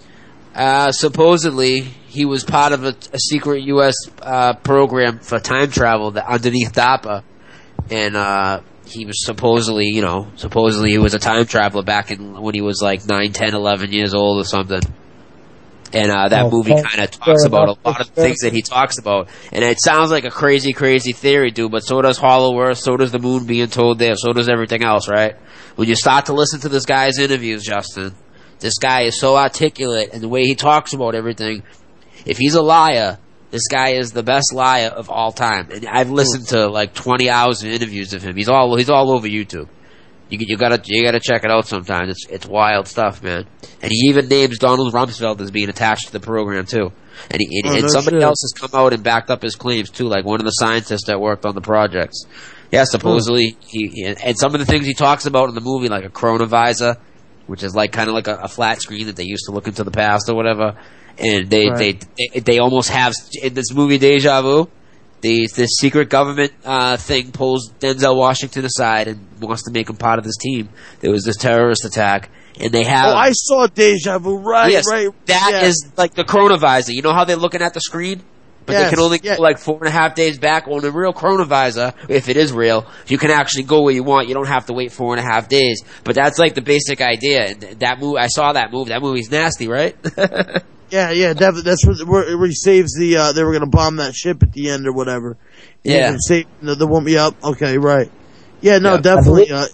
Uh, supposedly, he was part of a, a secret U S uh, program for time travel that underneath DARPA. And, uh, he was supposedly, you know, supposedly he was a time traveler back in when he was like nine, ten, eleven years old or something. And, uh, that oh, movie kind of talks about a lot of the things that he talks about. And it sounds like a crazy, crazy theory, dude, but so does Hollow Earth, so does the moon being told there, so does everything else, right? When you start to listen to this guy's interviews, Justin, this guy is so articulate and the way he talks about everything, if he's a liar, this guy is the best liar of all time, and I've listened to like twenty hours of interviews of him. He's all he's all over YouTube. You you gotta you gotta check it out sometime. It's it's wild stuff, man. And he even names Donald Rumsfeld as being attached to the program too. And he, and, oh, and no somebody shit. else has come out and backed up his claims too, like one of the scientists that worked on the projects. Yeah, supposedly oh. he and, and some of the things he talks about in the movie, like a chronovisor, which is like kind of like a, a flat screen that they used to look into the past or whatever. And they, right. they, they, they almost have, in this movie Deja Vu, the, this secret government, uh, thing pulls Denzel Washington aside and wants to make him part of this team. There was this terrorist attack, and they have... Oh, I saw Deja Vu, right, yes, right. That yeah. is like the chronovisor. You know how they're looking at the screen? But yes, they can only yeah. go like four and a half days back. On a real chronovisor, if it is real, you can actually go where you want. You don't have to wait four and a half days. But that's like the basic idea. And that movie, I saw that movie. That movie's nasty, right? Yeah, yeah, definitely. That's where, where, where he saves the. Uh, they were going to bomb that ship at the end or whatever. Yeah, and save the, the woman. Yep. Okay, right. Yeah, no, yeah. definitely. Uh,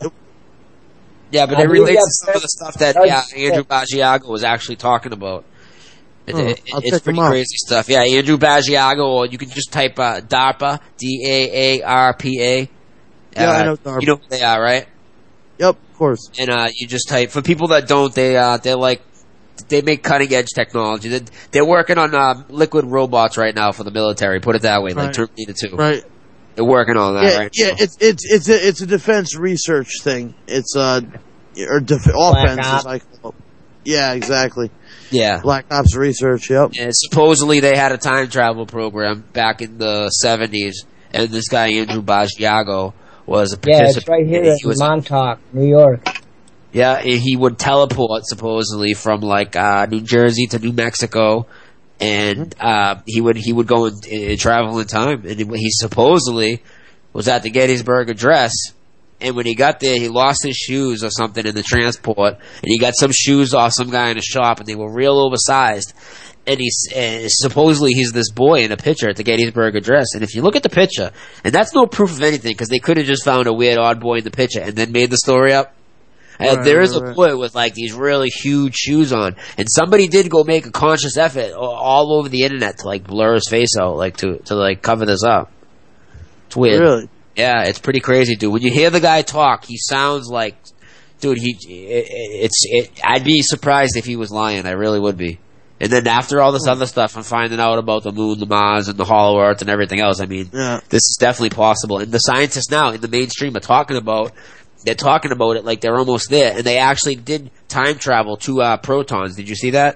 yeah, but it relates to some of the stuff that yeah, Andrew Basiago was actually talking about. It, oh, it, it's pretty crazy stuff. Yeah, Andrew Basiago, or you can just type uh, DARPA, D A A R P A. Yeah, uh, I know DARPA. You know who they are, right? Yep, of course. And uh, you just type for people that don't. They uh, they're like they make cutting edge technology. They, they're working on uh, liquid robots right now for the military. Put it that way, like Right. Terminator two. Right. They're working on that Yeah, right yeah. now. It's it's it's a it's a defense research thing. It's uh or def- offense as Ops. I call it. Yeah, exactly. Yeah. Black Ops research. Yep. And supposedly they had a time travel program back in the seventies, and this guy Andrew Basiago was a Yeah, participant. it's right here and in he was, Montauk, New York. yeah, and he would teleport supposedly from like uh, New Jersey to New Mexico, and uh, he would he would go and, and travel in time, and he, he supposedly was at the Gettysburg Address. And when he got there, he lost his shoes or something in the transport, and he got some shoes off some guy in a shop, and they were real oversized. And he's and supposedly he's this boy in a picture at the Gettysburg Address. And if you look at the picture, and that's no proof of anything, because they could have just found a weird odd boy in the picture and then made the story up. And Right, there is right, a right. boy with like these really huge shoes on, and somebody did go make a conscious effort a- all over the internet to like blur his face out, like to to like cover this up. It's weird. Really. Yeah, it's pretty crazy, dude. When you hear the guy talk, he sounds like, dude. He, it, it's. It, I'd be surprised if he was lying. I really would be. And then after all this other stuff, I'm finding out about the moon, the Mars, and the Hollow Earth, and everything else. I mean, Yeah. this is definitely possible. And the scientists now in the mainstream are talking about. They're talking about it like they're almost there, and they actually did time travel to uh, protons. Did you see that?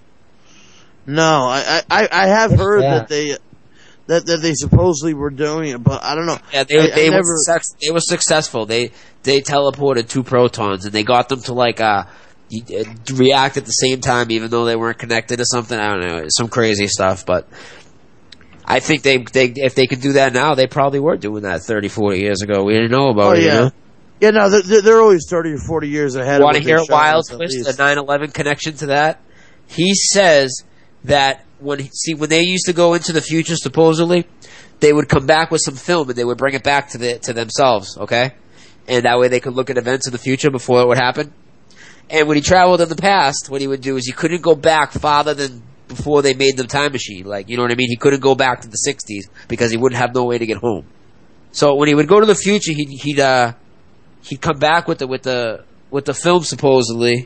No, I I, I have heard Yeah. that they that that they supposedly were doing it, but I don't know. Yeah, they I, they I were never. suc they were successful. They they teleported two protons, and they got them to like uh y- uh, react at the same time, even though they weren't connected or something. I don't know, it's some crazy stuff. But I think they they if they could do that now, they probably were doing that thirty, forty years ago. We didn't know about Oh it. You yeah. know? Yeah, no, they're, they're always thirty or forty years ahead. Want to of what hear they a show wild us, at twist? least. The nine eleven connection to that. He says that when he, see when they used to go into the future, supposedly, they would come back with some film and they would bring it back to the to themselves. Okay, and that way they could look at events of the future before it would happen. And when he traveled in the past, what he would do is he couldn't go back farther than before they made the time machine. Like, you know what I mean? He couldn't go back to the sixties because he wouldn't have no way to get home. So when he would go to the future, he'd he'd uh, he'd come back with the with the with the film supposedly,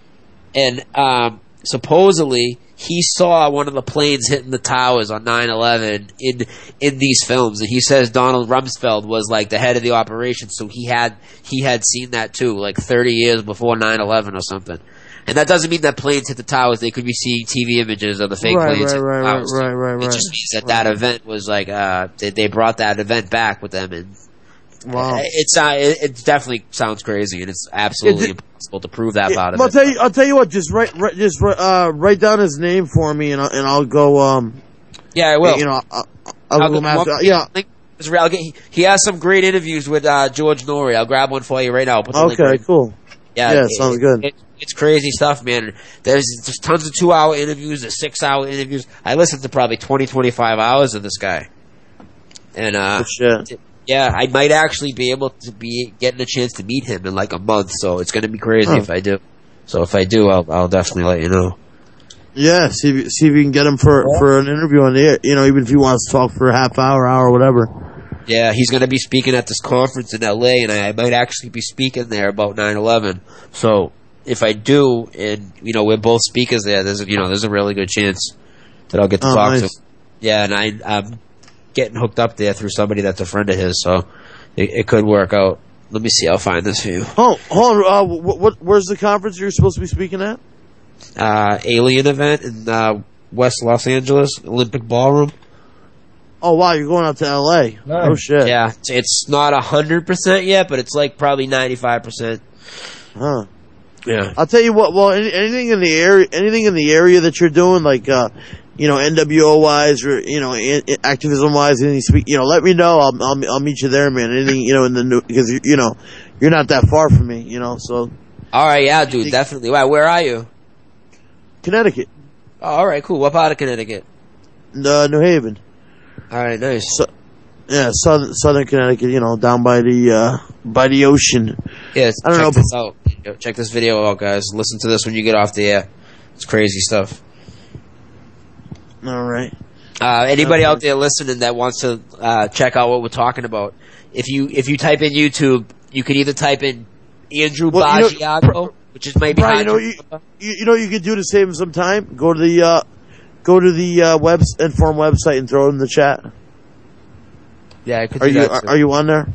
and um, supposedly he saw one of the planes hitting the towers on nine eleven in in these films, and he says Donald Rumsfeld was like the head of the operation, so he had he had seen that too, like thirty years before nine eleven or something. And that doesn't mean that planes hit the towers; they could be seeing T V images of the fake Right, planes right, hitting right, the right, towers. right, right, It right. just means that that event was like uh, they, they brought that event back with them, and Wow. it's uh, it, it definitely sounds crazy, and it's absolutely It- impossible to prove that Yeah, out of I'll it. tell you. I'll tell you what. Just write, write just uh, write down his name for me, and I'll, and I'll go. Um, Yeah, I will. you know, I'll, I'll, I'll I'll go go- master. one- Yeah. link is real. I'll get, he, he has some great interviews with uh, George Norrie. I'll grab one for you right now. I'll put the link Okay. right- Cool. Yeah, Yeah, it- sounds it- good. It, it's crazy stuff, man. There's just tons of two-hour interviews, there's six-hour interviews. I listened to probably twenty, twenty-five hours of this guy, and uh, Good shit. yeah, I might actually be able to be getting a chance to meet him in like a month. So it's going to be crazy Huh. if I do. So if I do, I'll I'll definitely let you know. Yeah. See if, see if you can get him for for an interview on the air. You know, even if he wants to talk for a half hour, hour, whatever. Yeah, he's going to be speaking at this conference in L A, and I might actually be speaking there about nine eleven. So if I do, and you know we're both speakers there, there's a, you know there's a really good chance that I'll get to Oh, talk nice. to him. Yeah, and I I'm getting hooked up there through somebody that's a friend of his, so it, it could work out. Let me see, I'll find this for you. Oh, hold on. Uh, what, what? Where's the conference you're supposed to be speaking at? Uh, alien event in uh, West Los Angeles, Olympic Ballroom. Oh wow, you're going out to L A. Nice. Oh shit. Yeah, it's, it's not a hundred percent yet, but it's like probably ninety five percent. Huh. Yeah. I'll tell you what. Well, any, anything in the area, anything in the area that you're doing, like uh, you know, N W O wise or you know, in, in activism wise, anything speak, you know, let me know. I'll, I'll I'll meet you there, man. Anything you know in the new because you, you know, you're not that far from me, you know. So All right, yeah, dude, definitely. Wow, where are you? Connecticut, Oh, all right, cool. What part of Connecticut? uh, New Haven, All right, nice. so, yeah, southern southern Connecticut, you know, down by the uh, by the ocean. Yeah, I don't check know. this out. Yo, check this video out, guys. Listen to this when you get off the air. It's crazy stuff. All right. Uh, anybody Okay. out there listening that wants to uh, check out what we're talking about, if you if you type in YouTube, you can either type in Andrew Well, you know, Basiago. which is maybe Brian, you know, you, you, you know, you could do to save him some time. Go to the uh, go to the uh, web Inform website and throw it in the chat. Yeah, I could. Are do you that are, too. are you on there?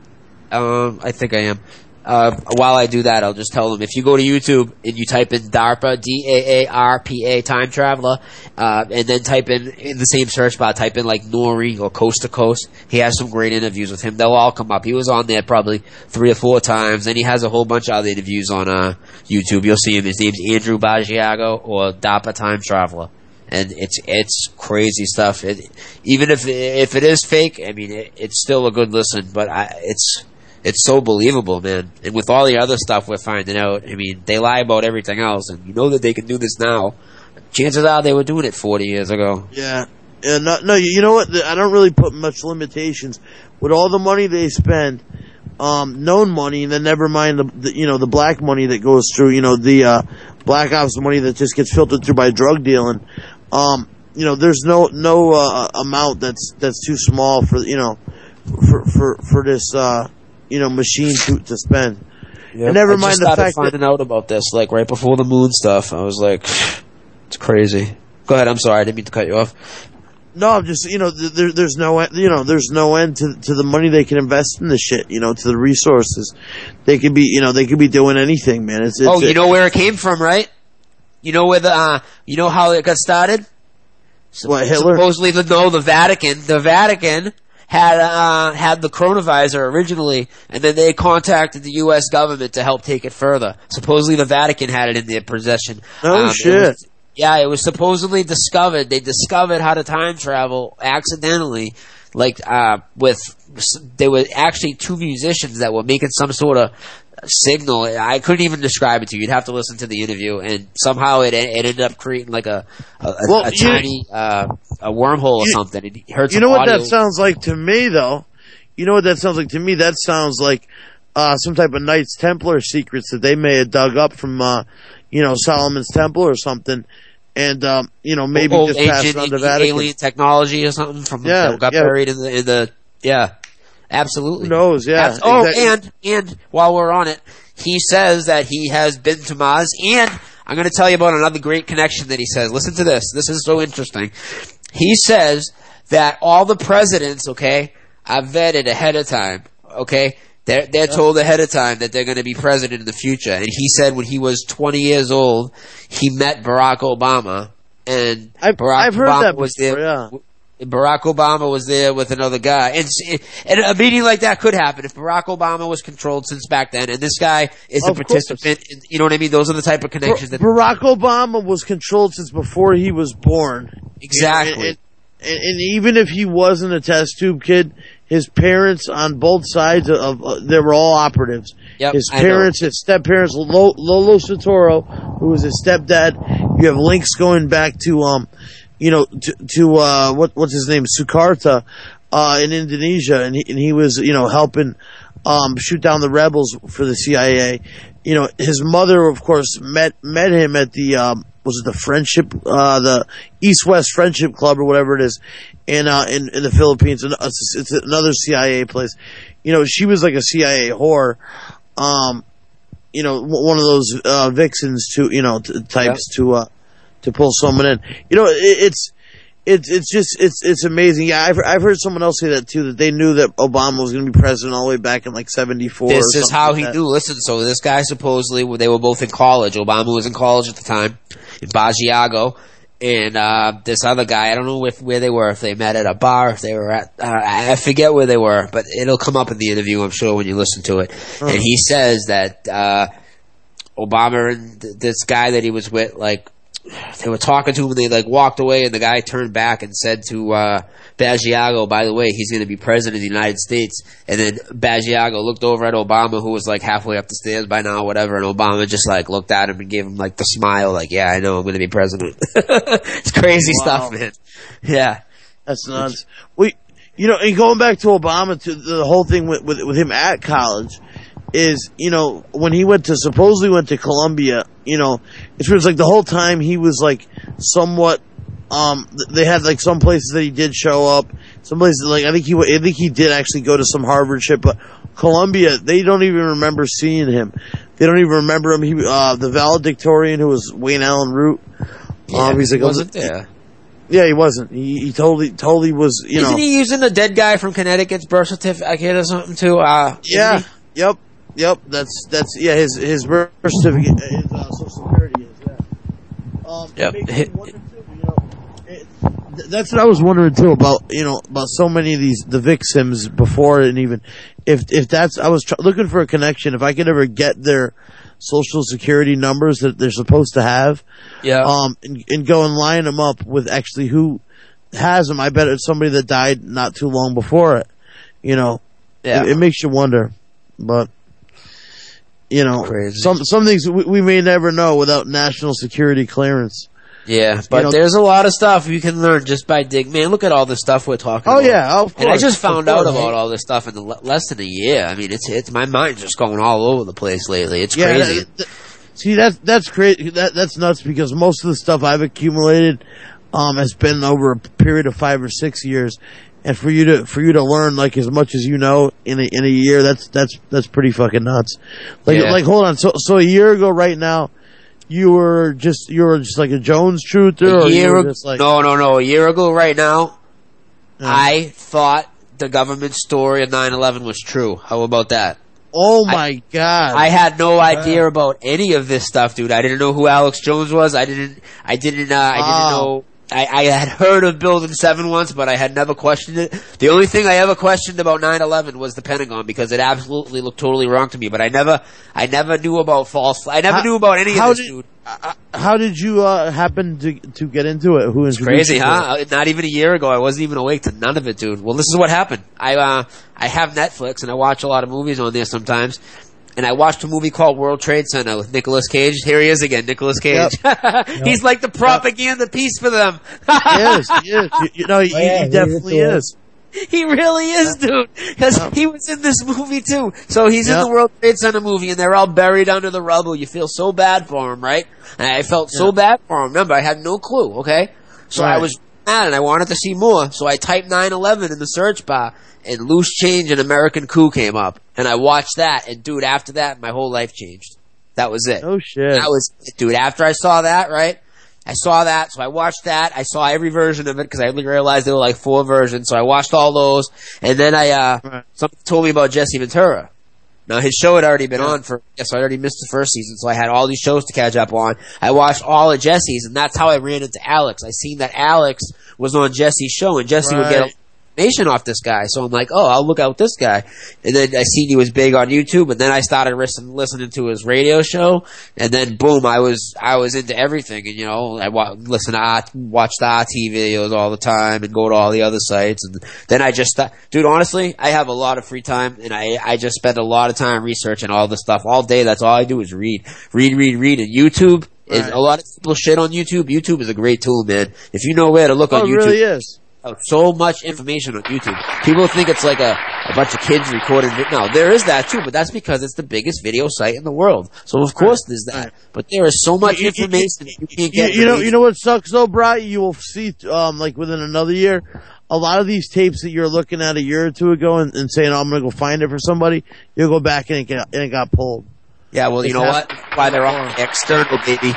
Um, I think I am. Uh, while I do that, I'll just tell them, if you go to YouTube and you type in DARPA, D A A R P A, Time Traveler, uh, and then type in, in the same search bar, type in like Nori or Coast to Coast, he has some great interviews with him. They'll all come up. He was on there probably three or four times, and he has a whole bunch of other interviews on, uh, YouTube. You'll see him. His name's Andrew Basiago, or DARPA Time Traveler. And it's, it's crazy stuff. It, even if, if it is fake, I mean, it, it's still a good listen, but I, it's, It's so believable, man. And with all the other stuff we're finding out, I mean, they lie about everything else, and you know that they can do this now. Chances are they were doing it forty years ago. Yeah. Yeah, no, no, you know what? I don't really put much limitations. With all the money they spend, um, known money, and then never mind the, the, you know, the black money that goes through, you know, the, uh, black ops money that just gets filtered through by drug dealing. Um, you know, there's no, no, uh, amount that's, that's too small for, you know, for, for, for this, uh, you know, machine to, to spend. Yep. And never I mind just the started fact finding that, out about this, like, right before the moon stuff. I was like, it's crazy. Go ahead, I'm sorry, I didn't mean to cut you off. no, I'm just, you know, there, there's no, en- you know, there's no end to, to the money they can invest in this shit, you know, to the resources. They could be, you know, they could be doing anything, man. It's, it's Oh, you it, know where it came from, right? You know where the, uh, you know how it got started? what, Hitler? Supposedly, the, no, the Vatican. The Vatican had uh, had the coronavirus originally, and then they contacted the U S government to help take it further. Supposedly, the Vatican had it in their possession. Oh, Um, it shit. was- yeah, it was supposedly discovered. They discovered how to time travel accidentally, like uh, with there were actually two musicians that were making some sort of signal. I couldn't even describe it to you. You'd have to listen to the interview, and somehow it it ended up creating like a a, a, Well, a you- tiny uh, a wormhole or you- something. It heard You some know what audio. that sounds like to me, though? You know what that sounds like to me? That sounds like uh, some type of Knights Templar secrets that they may have dug up from, uh, you know, Solomon's Temple or something, and um, you know, maybe Old just pass it ancient on to Vatican. alien technology or something from Yeah, that got yeah. buried in the in the yeah. Absolutely. Who knows? Yeah. Abs- oh, exactly. and and while we're on it, he says that he has been to Mars, and I'm going to tell you about another great connection that he says. Listen to this. This is so interesting. He says that all the presidents, okay, are vetted ahead of time. Okay, they're they're told ahead of time that they're going to be president in the future. And he said when he was twenty years old, he met Barack Obama, and I've- Barack I've heard Obama that was before, there. yeah. Barack Obama was there with another guy, and and a meeting like that could happen if Barack Obama was controlled since back then, and this guy is a Of participant. In, you know what I mean? Those are the type of connections that Barack Obama was controlled since before he was born. exactly. And, and, and even if he wasn't a test tube kid, his parents on both sides of, uh, they were all operatives. Yep, his I know. parents, his step parents, Lolo, Lolo Sotoro, who was his stepdad. You have links going back to um, you know, to, to uh, what what's his name, Sukarta, uh, in Indonesia, and he and he was you know helping um shoot down the rebels for the C I A. You know, his mother, of course, met met him at the um was it the Friendship uh the East West Friendship Club or whatever it is in uh in, in the Philippines. And it's, it's another C I A place. You know, she was like a C I A whore. Um, you know, one of those uh, vixens to you know t- types Yeah. to uh to pull someone in. You know, it, it's it's it's just it's it's amazing. Yeah, I've I've heard someone else say that too, that they knew that Obama was going to be president all the way back in like seventy-four. This or is something how like he that. knew. Listen, so this guy supposedly, they were both in college. Obama was in college at the time, in Basiago, and uh, this other guy, I don't know if where they were, if they met at a bar, if they were at, uh, I forget where they were, but it'll come up in the interview, I'm sure, when you listen to it. Oh. And he says that uh, Obama and th- this guy that he was with, like, they were talking to him and they like walked away, and the guy turned back and said to uh Basiago, by the way, he's going to be president of the United States. And then Basiago looked over at Obama, who was like halfway up the stairs by now, whatever, and Obama just like looked at him and gave him like the smile, like, yeah, I know I'm going to be president. It's crazy Wow. stuff, man. Yeah. That's nuts. We, you know, and going back to Obama, to the whole thing with with, with him at college, is, you know, when he went to, supposedly went to Columbia, you know, it was like the whole time he was like somewhat, um, th- they had like some places that he did show up, some places like, I think he, wa- I think he did actually go to some Harvard shit, but Columbia, they don't even remember seeing him. they don't even remember him. He, uh, the valedictorian who was Wayne Allen Root. Yeah, um, he's like, he wasn't there. Yeah, he wasn't. He, he totally, totally was. You Isn't know, he using the dead guy from Connecticut's birth certificate or something too? Uh, yeah, he? yep, yep. That's that's yeah. His his birth certificate, his uh, social security is yeah. Um, Yep. it makes me wonder, too, you know, it, th- that's what I was wondering too about. You know, about so many of these the victims before and even if if that's I was tr- looking for a connection. If I could ever get their social security numbers that they're supposed to have, Yeah. um, and, and go and line them up with actually who has them. I bet it's somebody that died not too long before it. You know, Yeah. it, it makes you wonder, but you know, Crazy. some some things we, we may never know without national security clearance. Yeah, but You know- there's a lot of stuff you can learn just by dig. Man, look at all the stuff we're talking Oh about. yeah, of course. And I just of found course. out about all this stuff in the le- less than a year. I mean, it's it's my mind's just going all over the place lately. It's Yeah, crazy. that- that- see, that's that's crazy. That that's nuts because most of the stuff I've accumulated um, has been over a period of five or six years, and for you to for you to learn like as much as you know in a in a year, that's that's that's pretty fucking nuts. Like Yeah. like hold on, so so a year ago right now, you were just you were just like a Jones truther, a or you year were ago, just like no, no, no. A year ago, right now, Yeah. I thought the government story of nine eleven was true. How about that? oh my god, I had no idea about any of this stuff, dude. I didn't know who Alex Jones was. I didn't. I didn't. Uh, I didn't Wow. know. I, I had heard of Building seven once, but I had never questioned it. The only thing I ever questioned about nine eleven was the Pentagon because it absolutely looked totally wrong to me. But I never, I never knew about false. I never How- knew about any how of this, did- dude. Uh, how did you uh, happen to to get into it? Who introduced Crazy, you to it? huh? Not even a year ago, I wasn't even awake to none of it, dude. Well, this is what happened. I uh, I have Netflix and I watch a lot of movies on there sometimes. And I watched a movie called World Trade Center with Nicolas Cage. Here he is again, Nicolas Cage. He's like the propaganda piece for them. He is, he is. You, you know, he, Oh, yeah, he he definitely is. is. He really is, dude. Because Yep. he was in this movie too. So he's in Yep. the World Trade Center movie, and they're all buried under the rubble. You feel so bad for him, right? And I felt so Yeah. bad for him. Remember, I had no clue. Okay, so I Right. was mad, and I wanted to see more. So I typed nine eleven in the search bar, and Loose Change and American Coup came up, and I watched that. And dude, after that, my whole life changed. That was it. Oh shit. That was it, dude. After I saw that, right? I saw that, so I watched that. I saw every version of it because I realized there were like four versions. So I watched all those, and then I uh, Right. something told me about Jesse Ventura. Now his show had already been on for yes, I already missed the first season, so I had all these shows to catch up on. I watched all of Jesse's, and that's how I ran into Alex. I seen that Alex was on Jesse's show, and Jesse would get Right. information off this guy. So I'm like, oh, I'll look out this guy. And then I seen he was big on YouTube, and then I started listen, listening to his radio show, and then boom, I was I was into everything. And you know, I wa- listen to R- watch the R T videos all the time, and go to all the other sites. And then I just, sta- dude, honestly, I have a lot of free time, and I I just spend a lot of time researching all this stuff all day. That's all I do is read, read, read, read. And YouTube is Right. a lot of people shit on YouTube. YouTube is a great tool, man. If you know where to look Oh, on it YouTube. really is. Oh, so much information on YouTube. People think it's like a, a bunch of kids recording. Vi- no, there is that too, but that's because it's the biggest video site in the world. So of course there's that. Right. But there is so much You- you- information you can't You, get. you know, information. you know what sucks though, Bri? You will see, um, like within another year, a lot of these tapes that you're looking at a year or two ago and, and saying, oh, I'm going to go find it for somebody, you'll go back and it got, and it got pulled. Yeah, well, you It's know hap- what? Why they're all external, baby.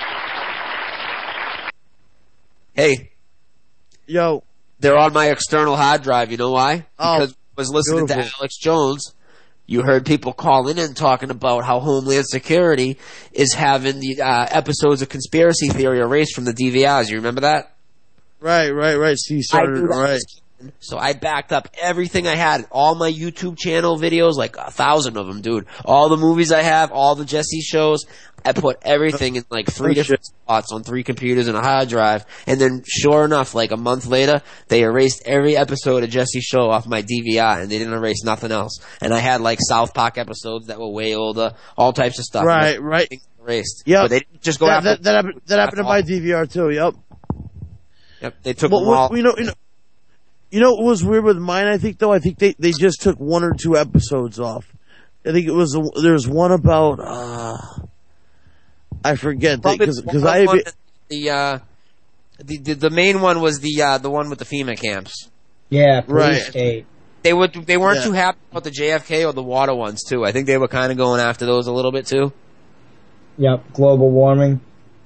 Hey, Yo, they're on my external hard drive. You know why? Oh, Because I was listening beautiful. to Alex Jones. You heard people calling in talking about how Homeland Security is having the uh, episodes of conspiracy theory erased from the D V Rs. You remember that? right, right, right. See, you started, I knew that right. was coming. So I backed up everything I had, all my YouTube channel videos, like a thousand of them, dude. All the movies I have, all the Jesse shows. I put everything in like three Oh, different shit. spots on three computers and a hard drive. And then, sure enough, like a month later, they erased every episode of Jesse's show off my D V R, and they didn't erase nothing else. And I had like South Park episodes that were way older, all types of stuff. Right, Like, right. everything erased. Yep. But they didn't just go That, after. that, that happened, that happened to my D V R too, yep. Yep, they took Well, them all. what, you know, you know, you know what was weird with mine, I think, though? I think they, they just took one or two episodes off. I think it was, a, there was one about, uh, I forget, Probably because the I, one that- the, uh, the the the main one was the uh, the one with the FEMA camps. Yeah, police Right. state. They would. They weren't Yeah. too happy about the J F K or the water ones too. I think they were kind of going after those a little bit too. Yep, global warming.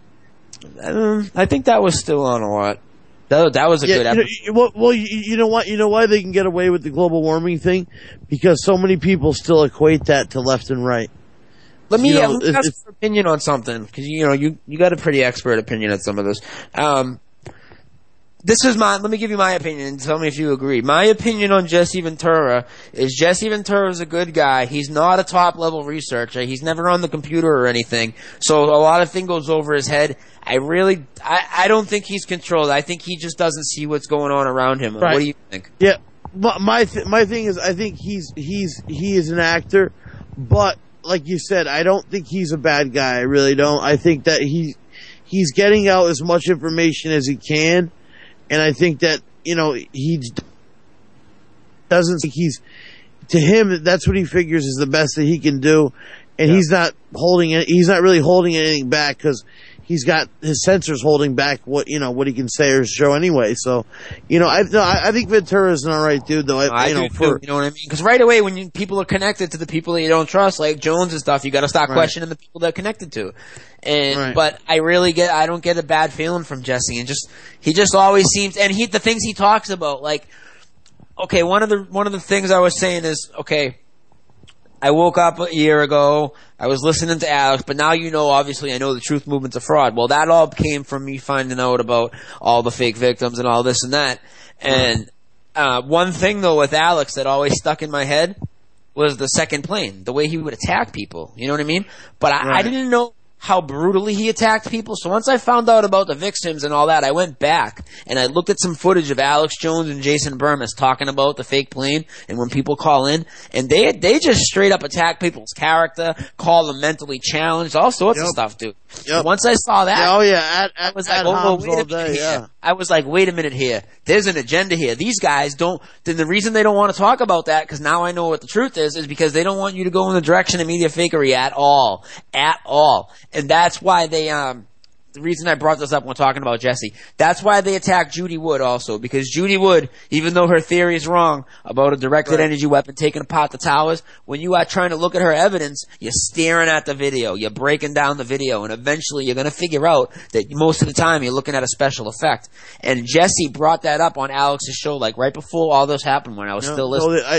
Um, I think that was still on a lot. That, that was a Yeah, good you episode. know, you- well, well, you, you know what? You know why they can get away with the global warming thing? Because so many people still equate that to left and right. Let me you know, uh, it- ask it's- your opinion on something, because you know you you got a pretty expert opinion on some of this. Um, this is my. Let me give you my opinion and tell me if you agree. My opinion on Jesse Ventura is Jesse Ventura is a good guy. He's not a top level researcher. He's never on the computer or anything. So a lot of thing goes over his head. I really, I, I don't think he's controlled. I think he just doesn't see what's going on around him. Right. What do you think? Yeah, my my, th- my thing is, I think he's he's he is an actor, but like you said, I don't think he's a bad guy. I really don't. I think that he he's getting out as much information as he can, and I think that you know he doesn't think he's to him. That's what he figures is the best that he can do, and Yeah. he's not holding it. He's not really holding anything back because he's got his sensors holding back what you know what he can say or show anyway. So, you know, I no, I, I think Ventura is an all right dude, though. I, I you do know, too, for you know what I mean? Because right away, when you, people are connected to the people that you don't trust, like Jones and stuff, you got to start Right. questioning the people they're connected to. And Right. but I really get, I don't get a bad feeling from Jesse, and just he just always seems, and he the things he talks about, like okay, one of the one of the things I was saying is okay. I woke up a year ago. I was listening to Alex, but now you know, obviously, I know the truth movement's a fraud. Well, that all came from me finding out about all the fake victims and all this and that. And uh, one thing, though, with Alex that always stuck in my head was the second plane, the way he would attack people. You know what I mean? But I, I Right. didn't know how brutally he attacked people. So once I found out about the victims and all that, I went back and I looked at some footage of Alex Jones and Jason Burmis talking about the fake plane and when people call in, and they they just straight up attack people's character, call them mentally challenged, all sorts of Yep. stuff, dude. Yep. Once I saw that, Yeah, oh yeah, at, I at, was at like, oh, Hobbs wait a all minute day, here. yeah. I was like, wait a minute here. There's an agenda here. These guys don't, then the reason they don't want to talk about that, because now I know what the truth is, is because they don't want you to go in the direction of media fakery at all. At all. And that's why they, um, the reason I brought this up when talking about Jesse, that's why they attacked Judy Wood also, because Judy Wood, even though her theory is wrong about a directed Right. energy weapon taking apart the towers, when you are trying to look at her evidence, you're staring at the video, you're breaking down the video, and eventually you're going to figure out that most of the time you're looking at a special effect. And Jesse brought that up on Alex's show, like right before all this happened when I was No, still no, listening. I,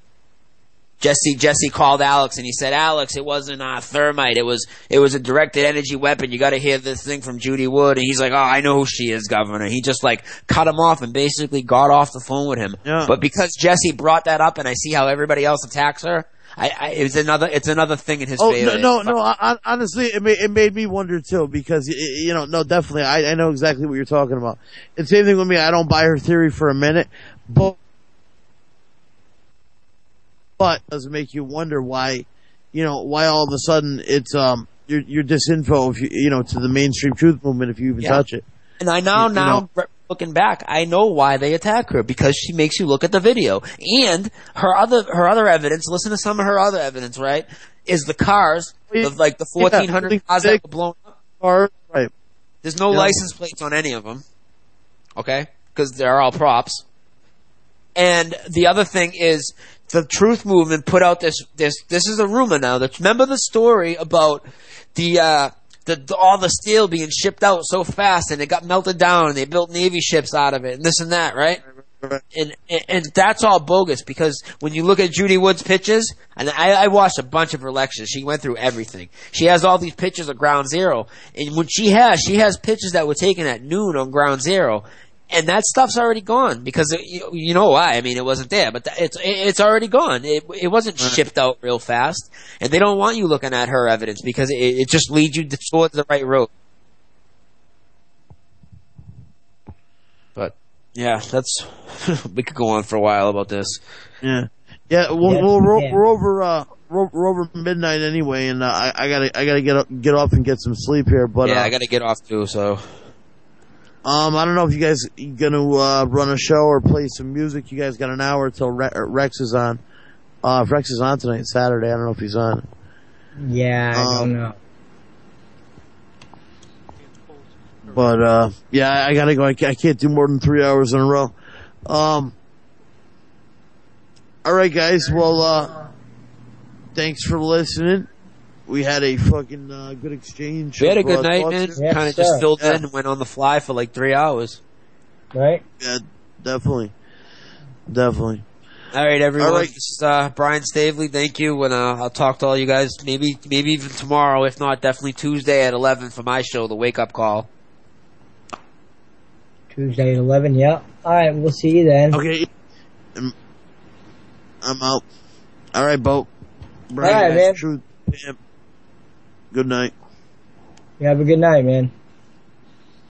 Jesse Jesse called Alex and he said, Alex, it wasn't uh, thermite. It was it was a directed energy weapon. You got to hear this thing from Judy Wood. And he's like, oh, I know who she is, Governor. He just like cut him off and basically got off the phone with him. Yeah. But because Jesse brought that up and I see how everybody else attacks her, I, I it's another it's another thing in his oh favor. no, no, no. I, honestly, it made it made me wonder too because y- you know, no, definitely, I, I know exactly what you're talking about. And same thing with me. I don't buy her theory for a minute, but but it does make you wonder why, you know, why all of a sudden it's um your your disinfo if you you know to the mainstream truth movement if you even Yeah. touch it. And I now, You- you now know. re- looking back, I know why they attack her because she makes you look at the video and her other her other evidence. Listen to some of her other evidence, right? Is the cars, the, like the fourteen hundred Yeah, cars that were blown up. Or right, There's no Yeah. license plates on any of them, okay? Because they're all props. And the other thing is, the Truth Movement put out this this this is a rumor now. That remember the story about the uh the, the all the steel being shipped out so fast and it got melted down and they built Navy ships out of it and this and that, right? And, and and that's all bogus because when you look at Judy Wood's pictures, and I, I watched a bunch of her lectures, she went through everything. She has all these pictures of Ground Zero, and what she has, she has pictures that were taken at noon on Ground Zero, and that stuff's already gone because it, you, you know why? I mean, it wasn't there, but th- it's it's already gone. It it wasn't shipped out real fast, and they don't want you looking at her evidence because it, it just leads you towards the right road. But yeah, that's we could go on for a while about this. yeah, yeah. Well, Yes, well we're, yeah. we're over uh we're, we're over midnight anyway, and uh, I I gotta I gotta get up get off and get some sleep here. But yeah, uh, I got to get off too. So Um, I don't know if you guys gonna uh, run a show or play some music. You guys got an hour till Re- Rex is on. Uh, if Rex is on tonight, Saturday. I don't know if he's on. Yeah, I Um, don't know. But uh, yeah, I, I gotta go. I can't, I can't do more than three hours in a row. Um, All right, guys. Well, uh, thanks for listening. We had a fucking uh, good exchange. We had a of, good uh, night, thoughts man. here. Yes, kind of just sir. filled Yeah. in and went on the fly for like three hours. Right? Yeah, definitely, definitely. All right, everyone. All right. This is uh, Brian Stavely. Thank you, and uh, I'll talk to all you guys. Maybe, maybe even tomorrow. If not, definitely Tuesday at eleven for my show, The Wake Up Call. Tuesday at eleven, yeah. Alright, we'll see you then. Okay, I'm, I'm out. All right, Bo. Brian, All right, guys, man. Truth, Pam. Good night. You have a good night, man.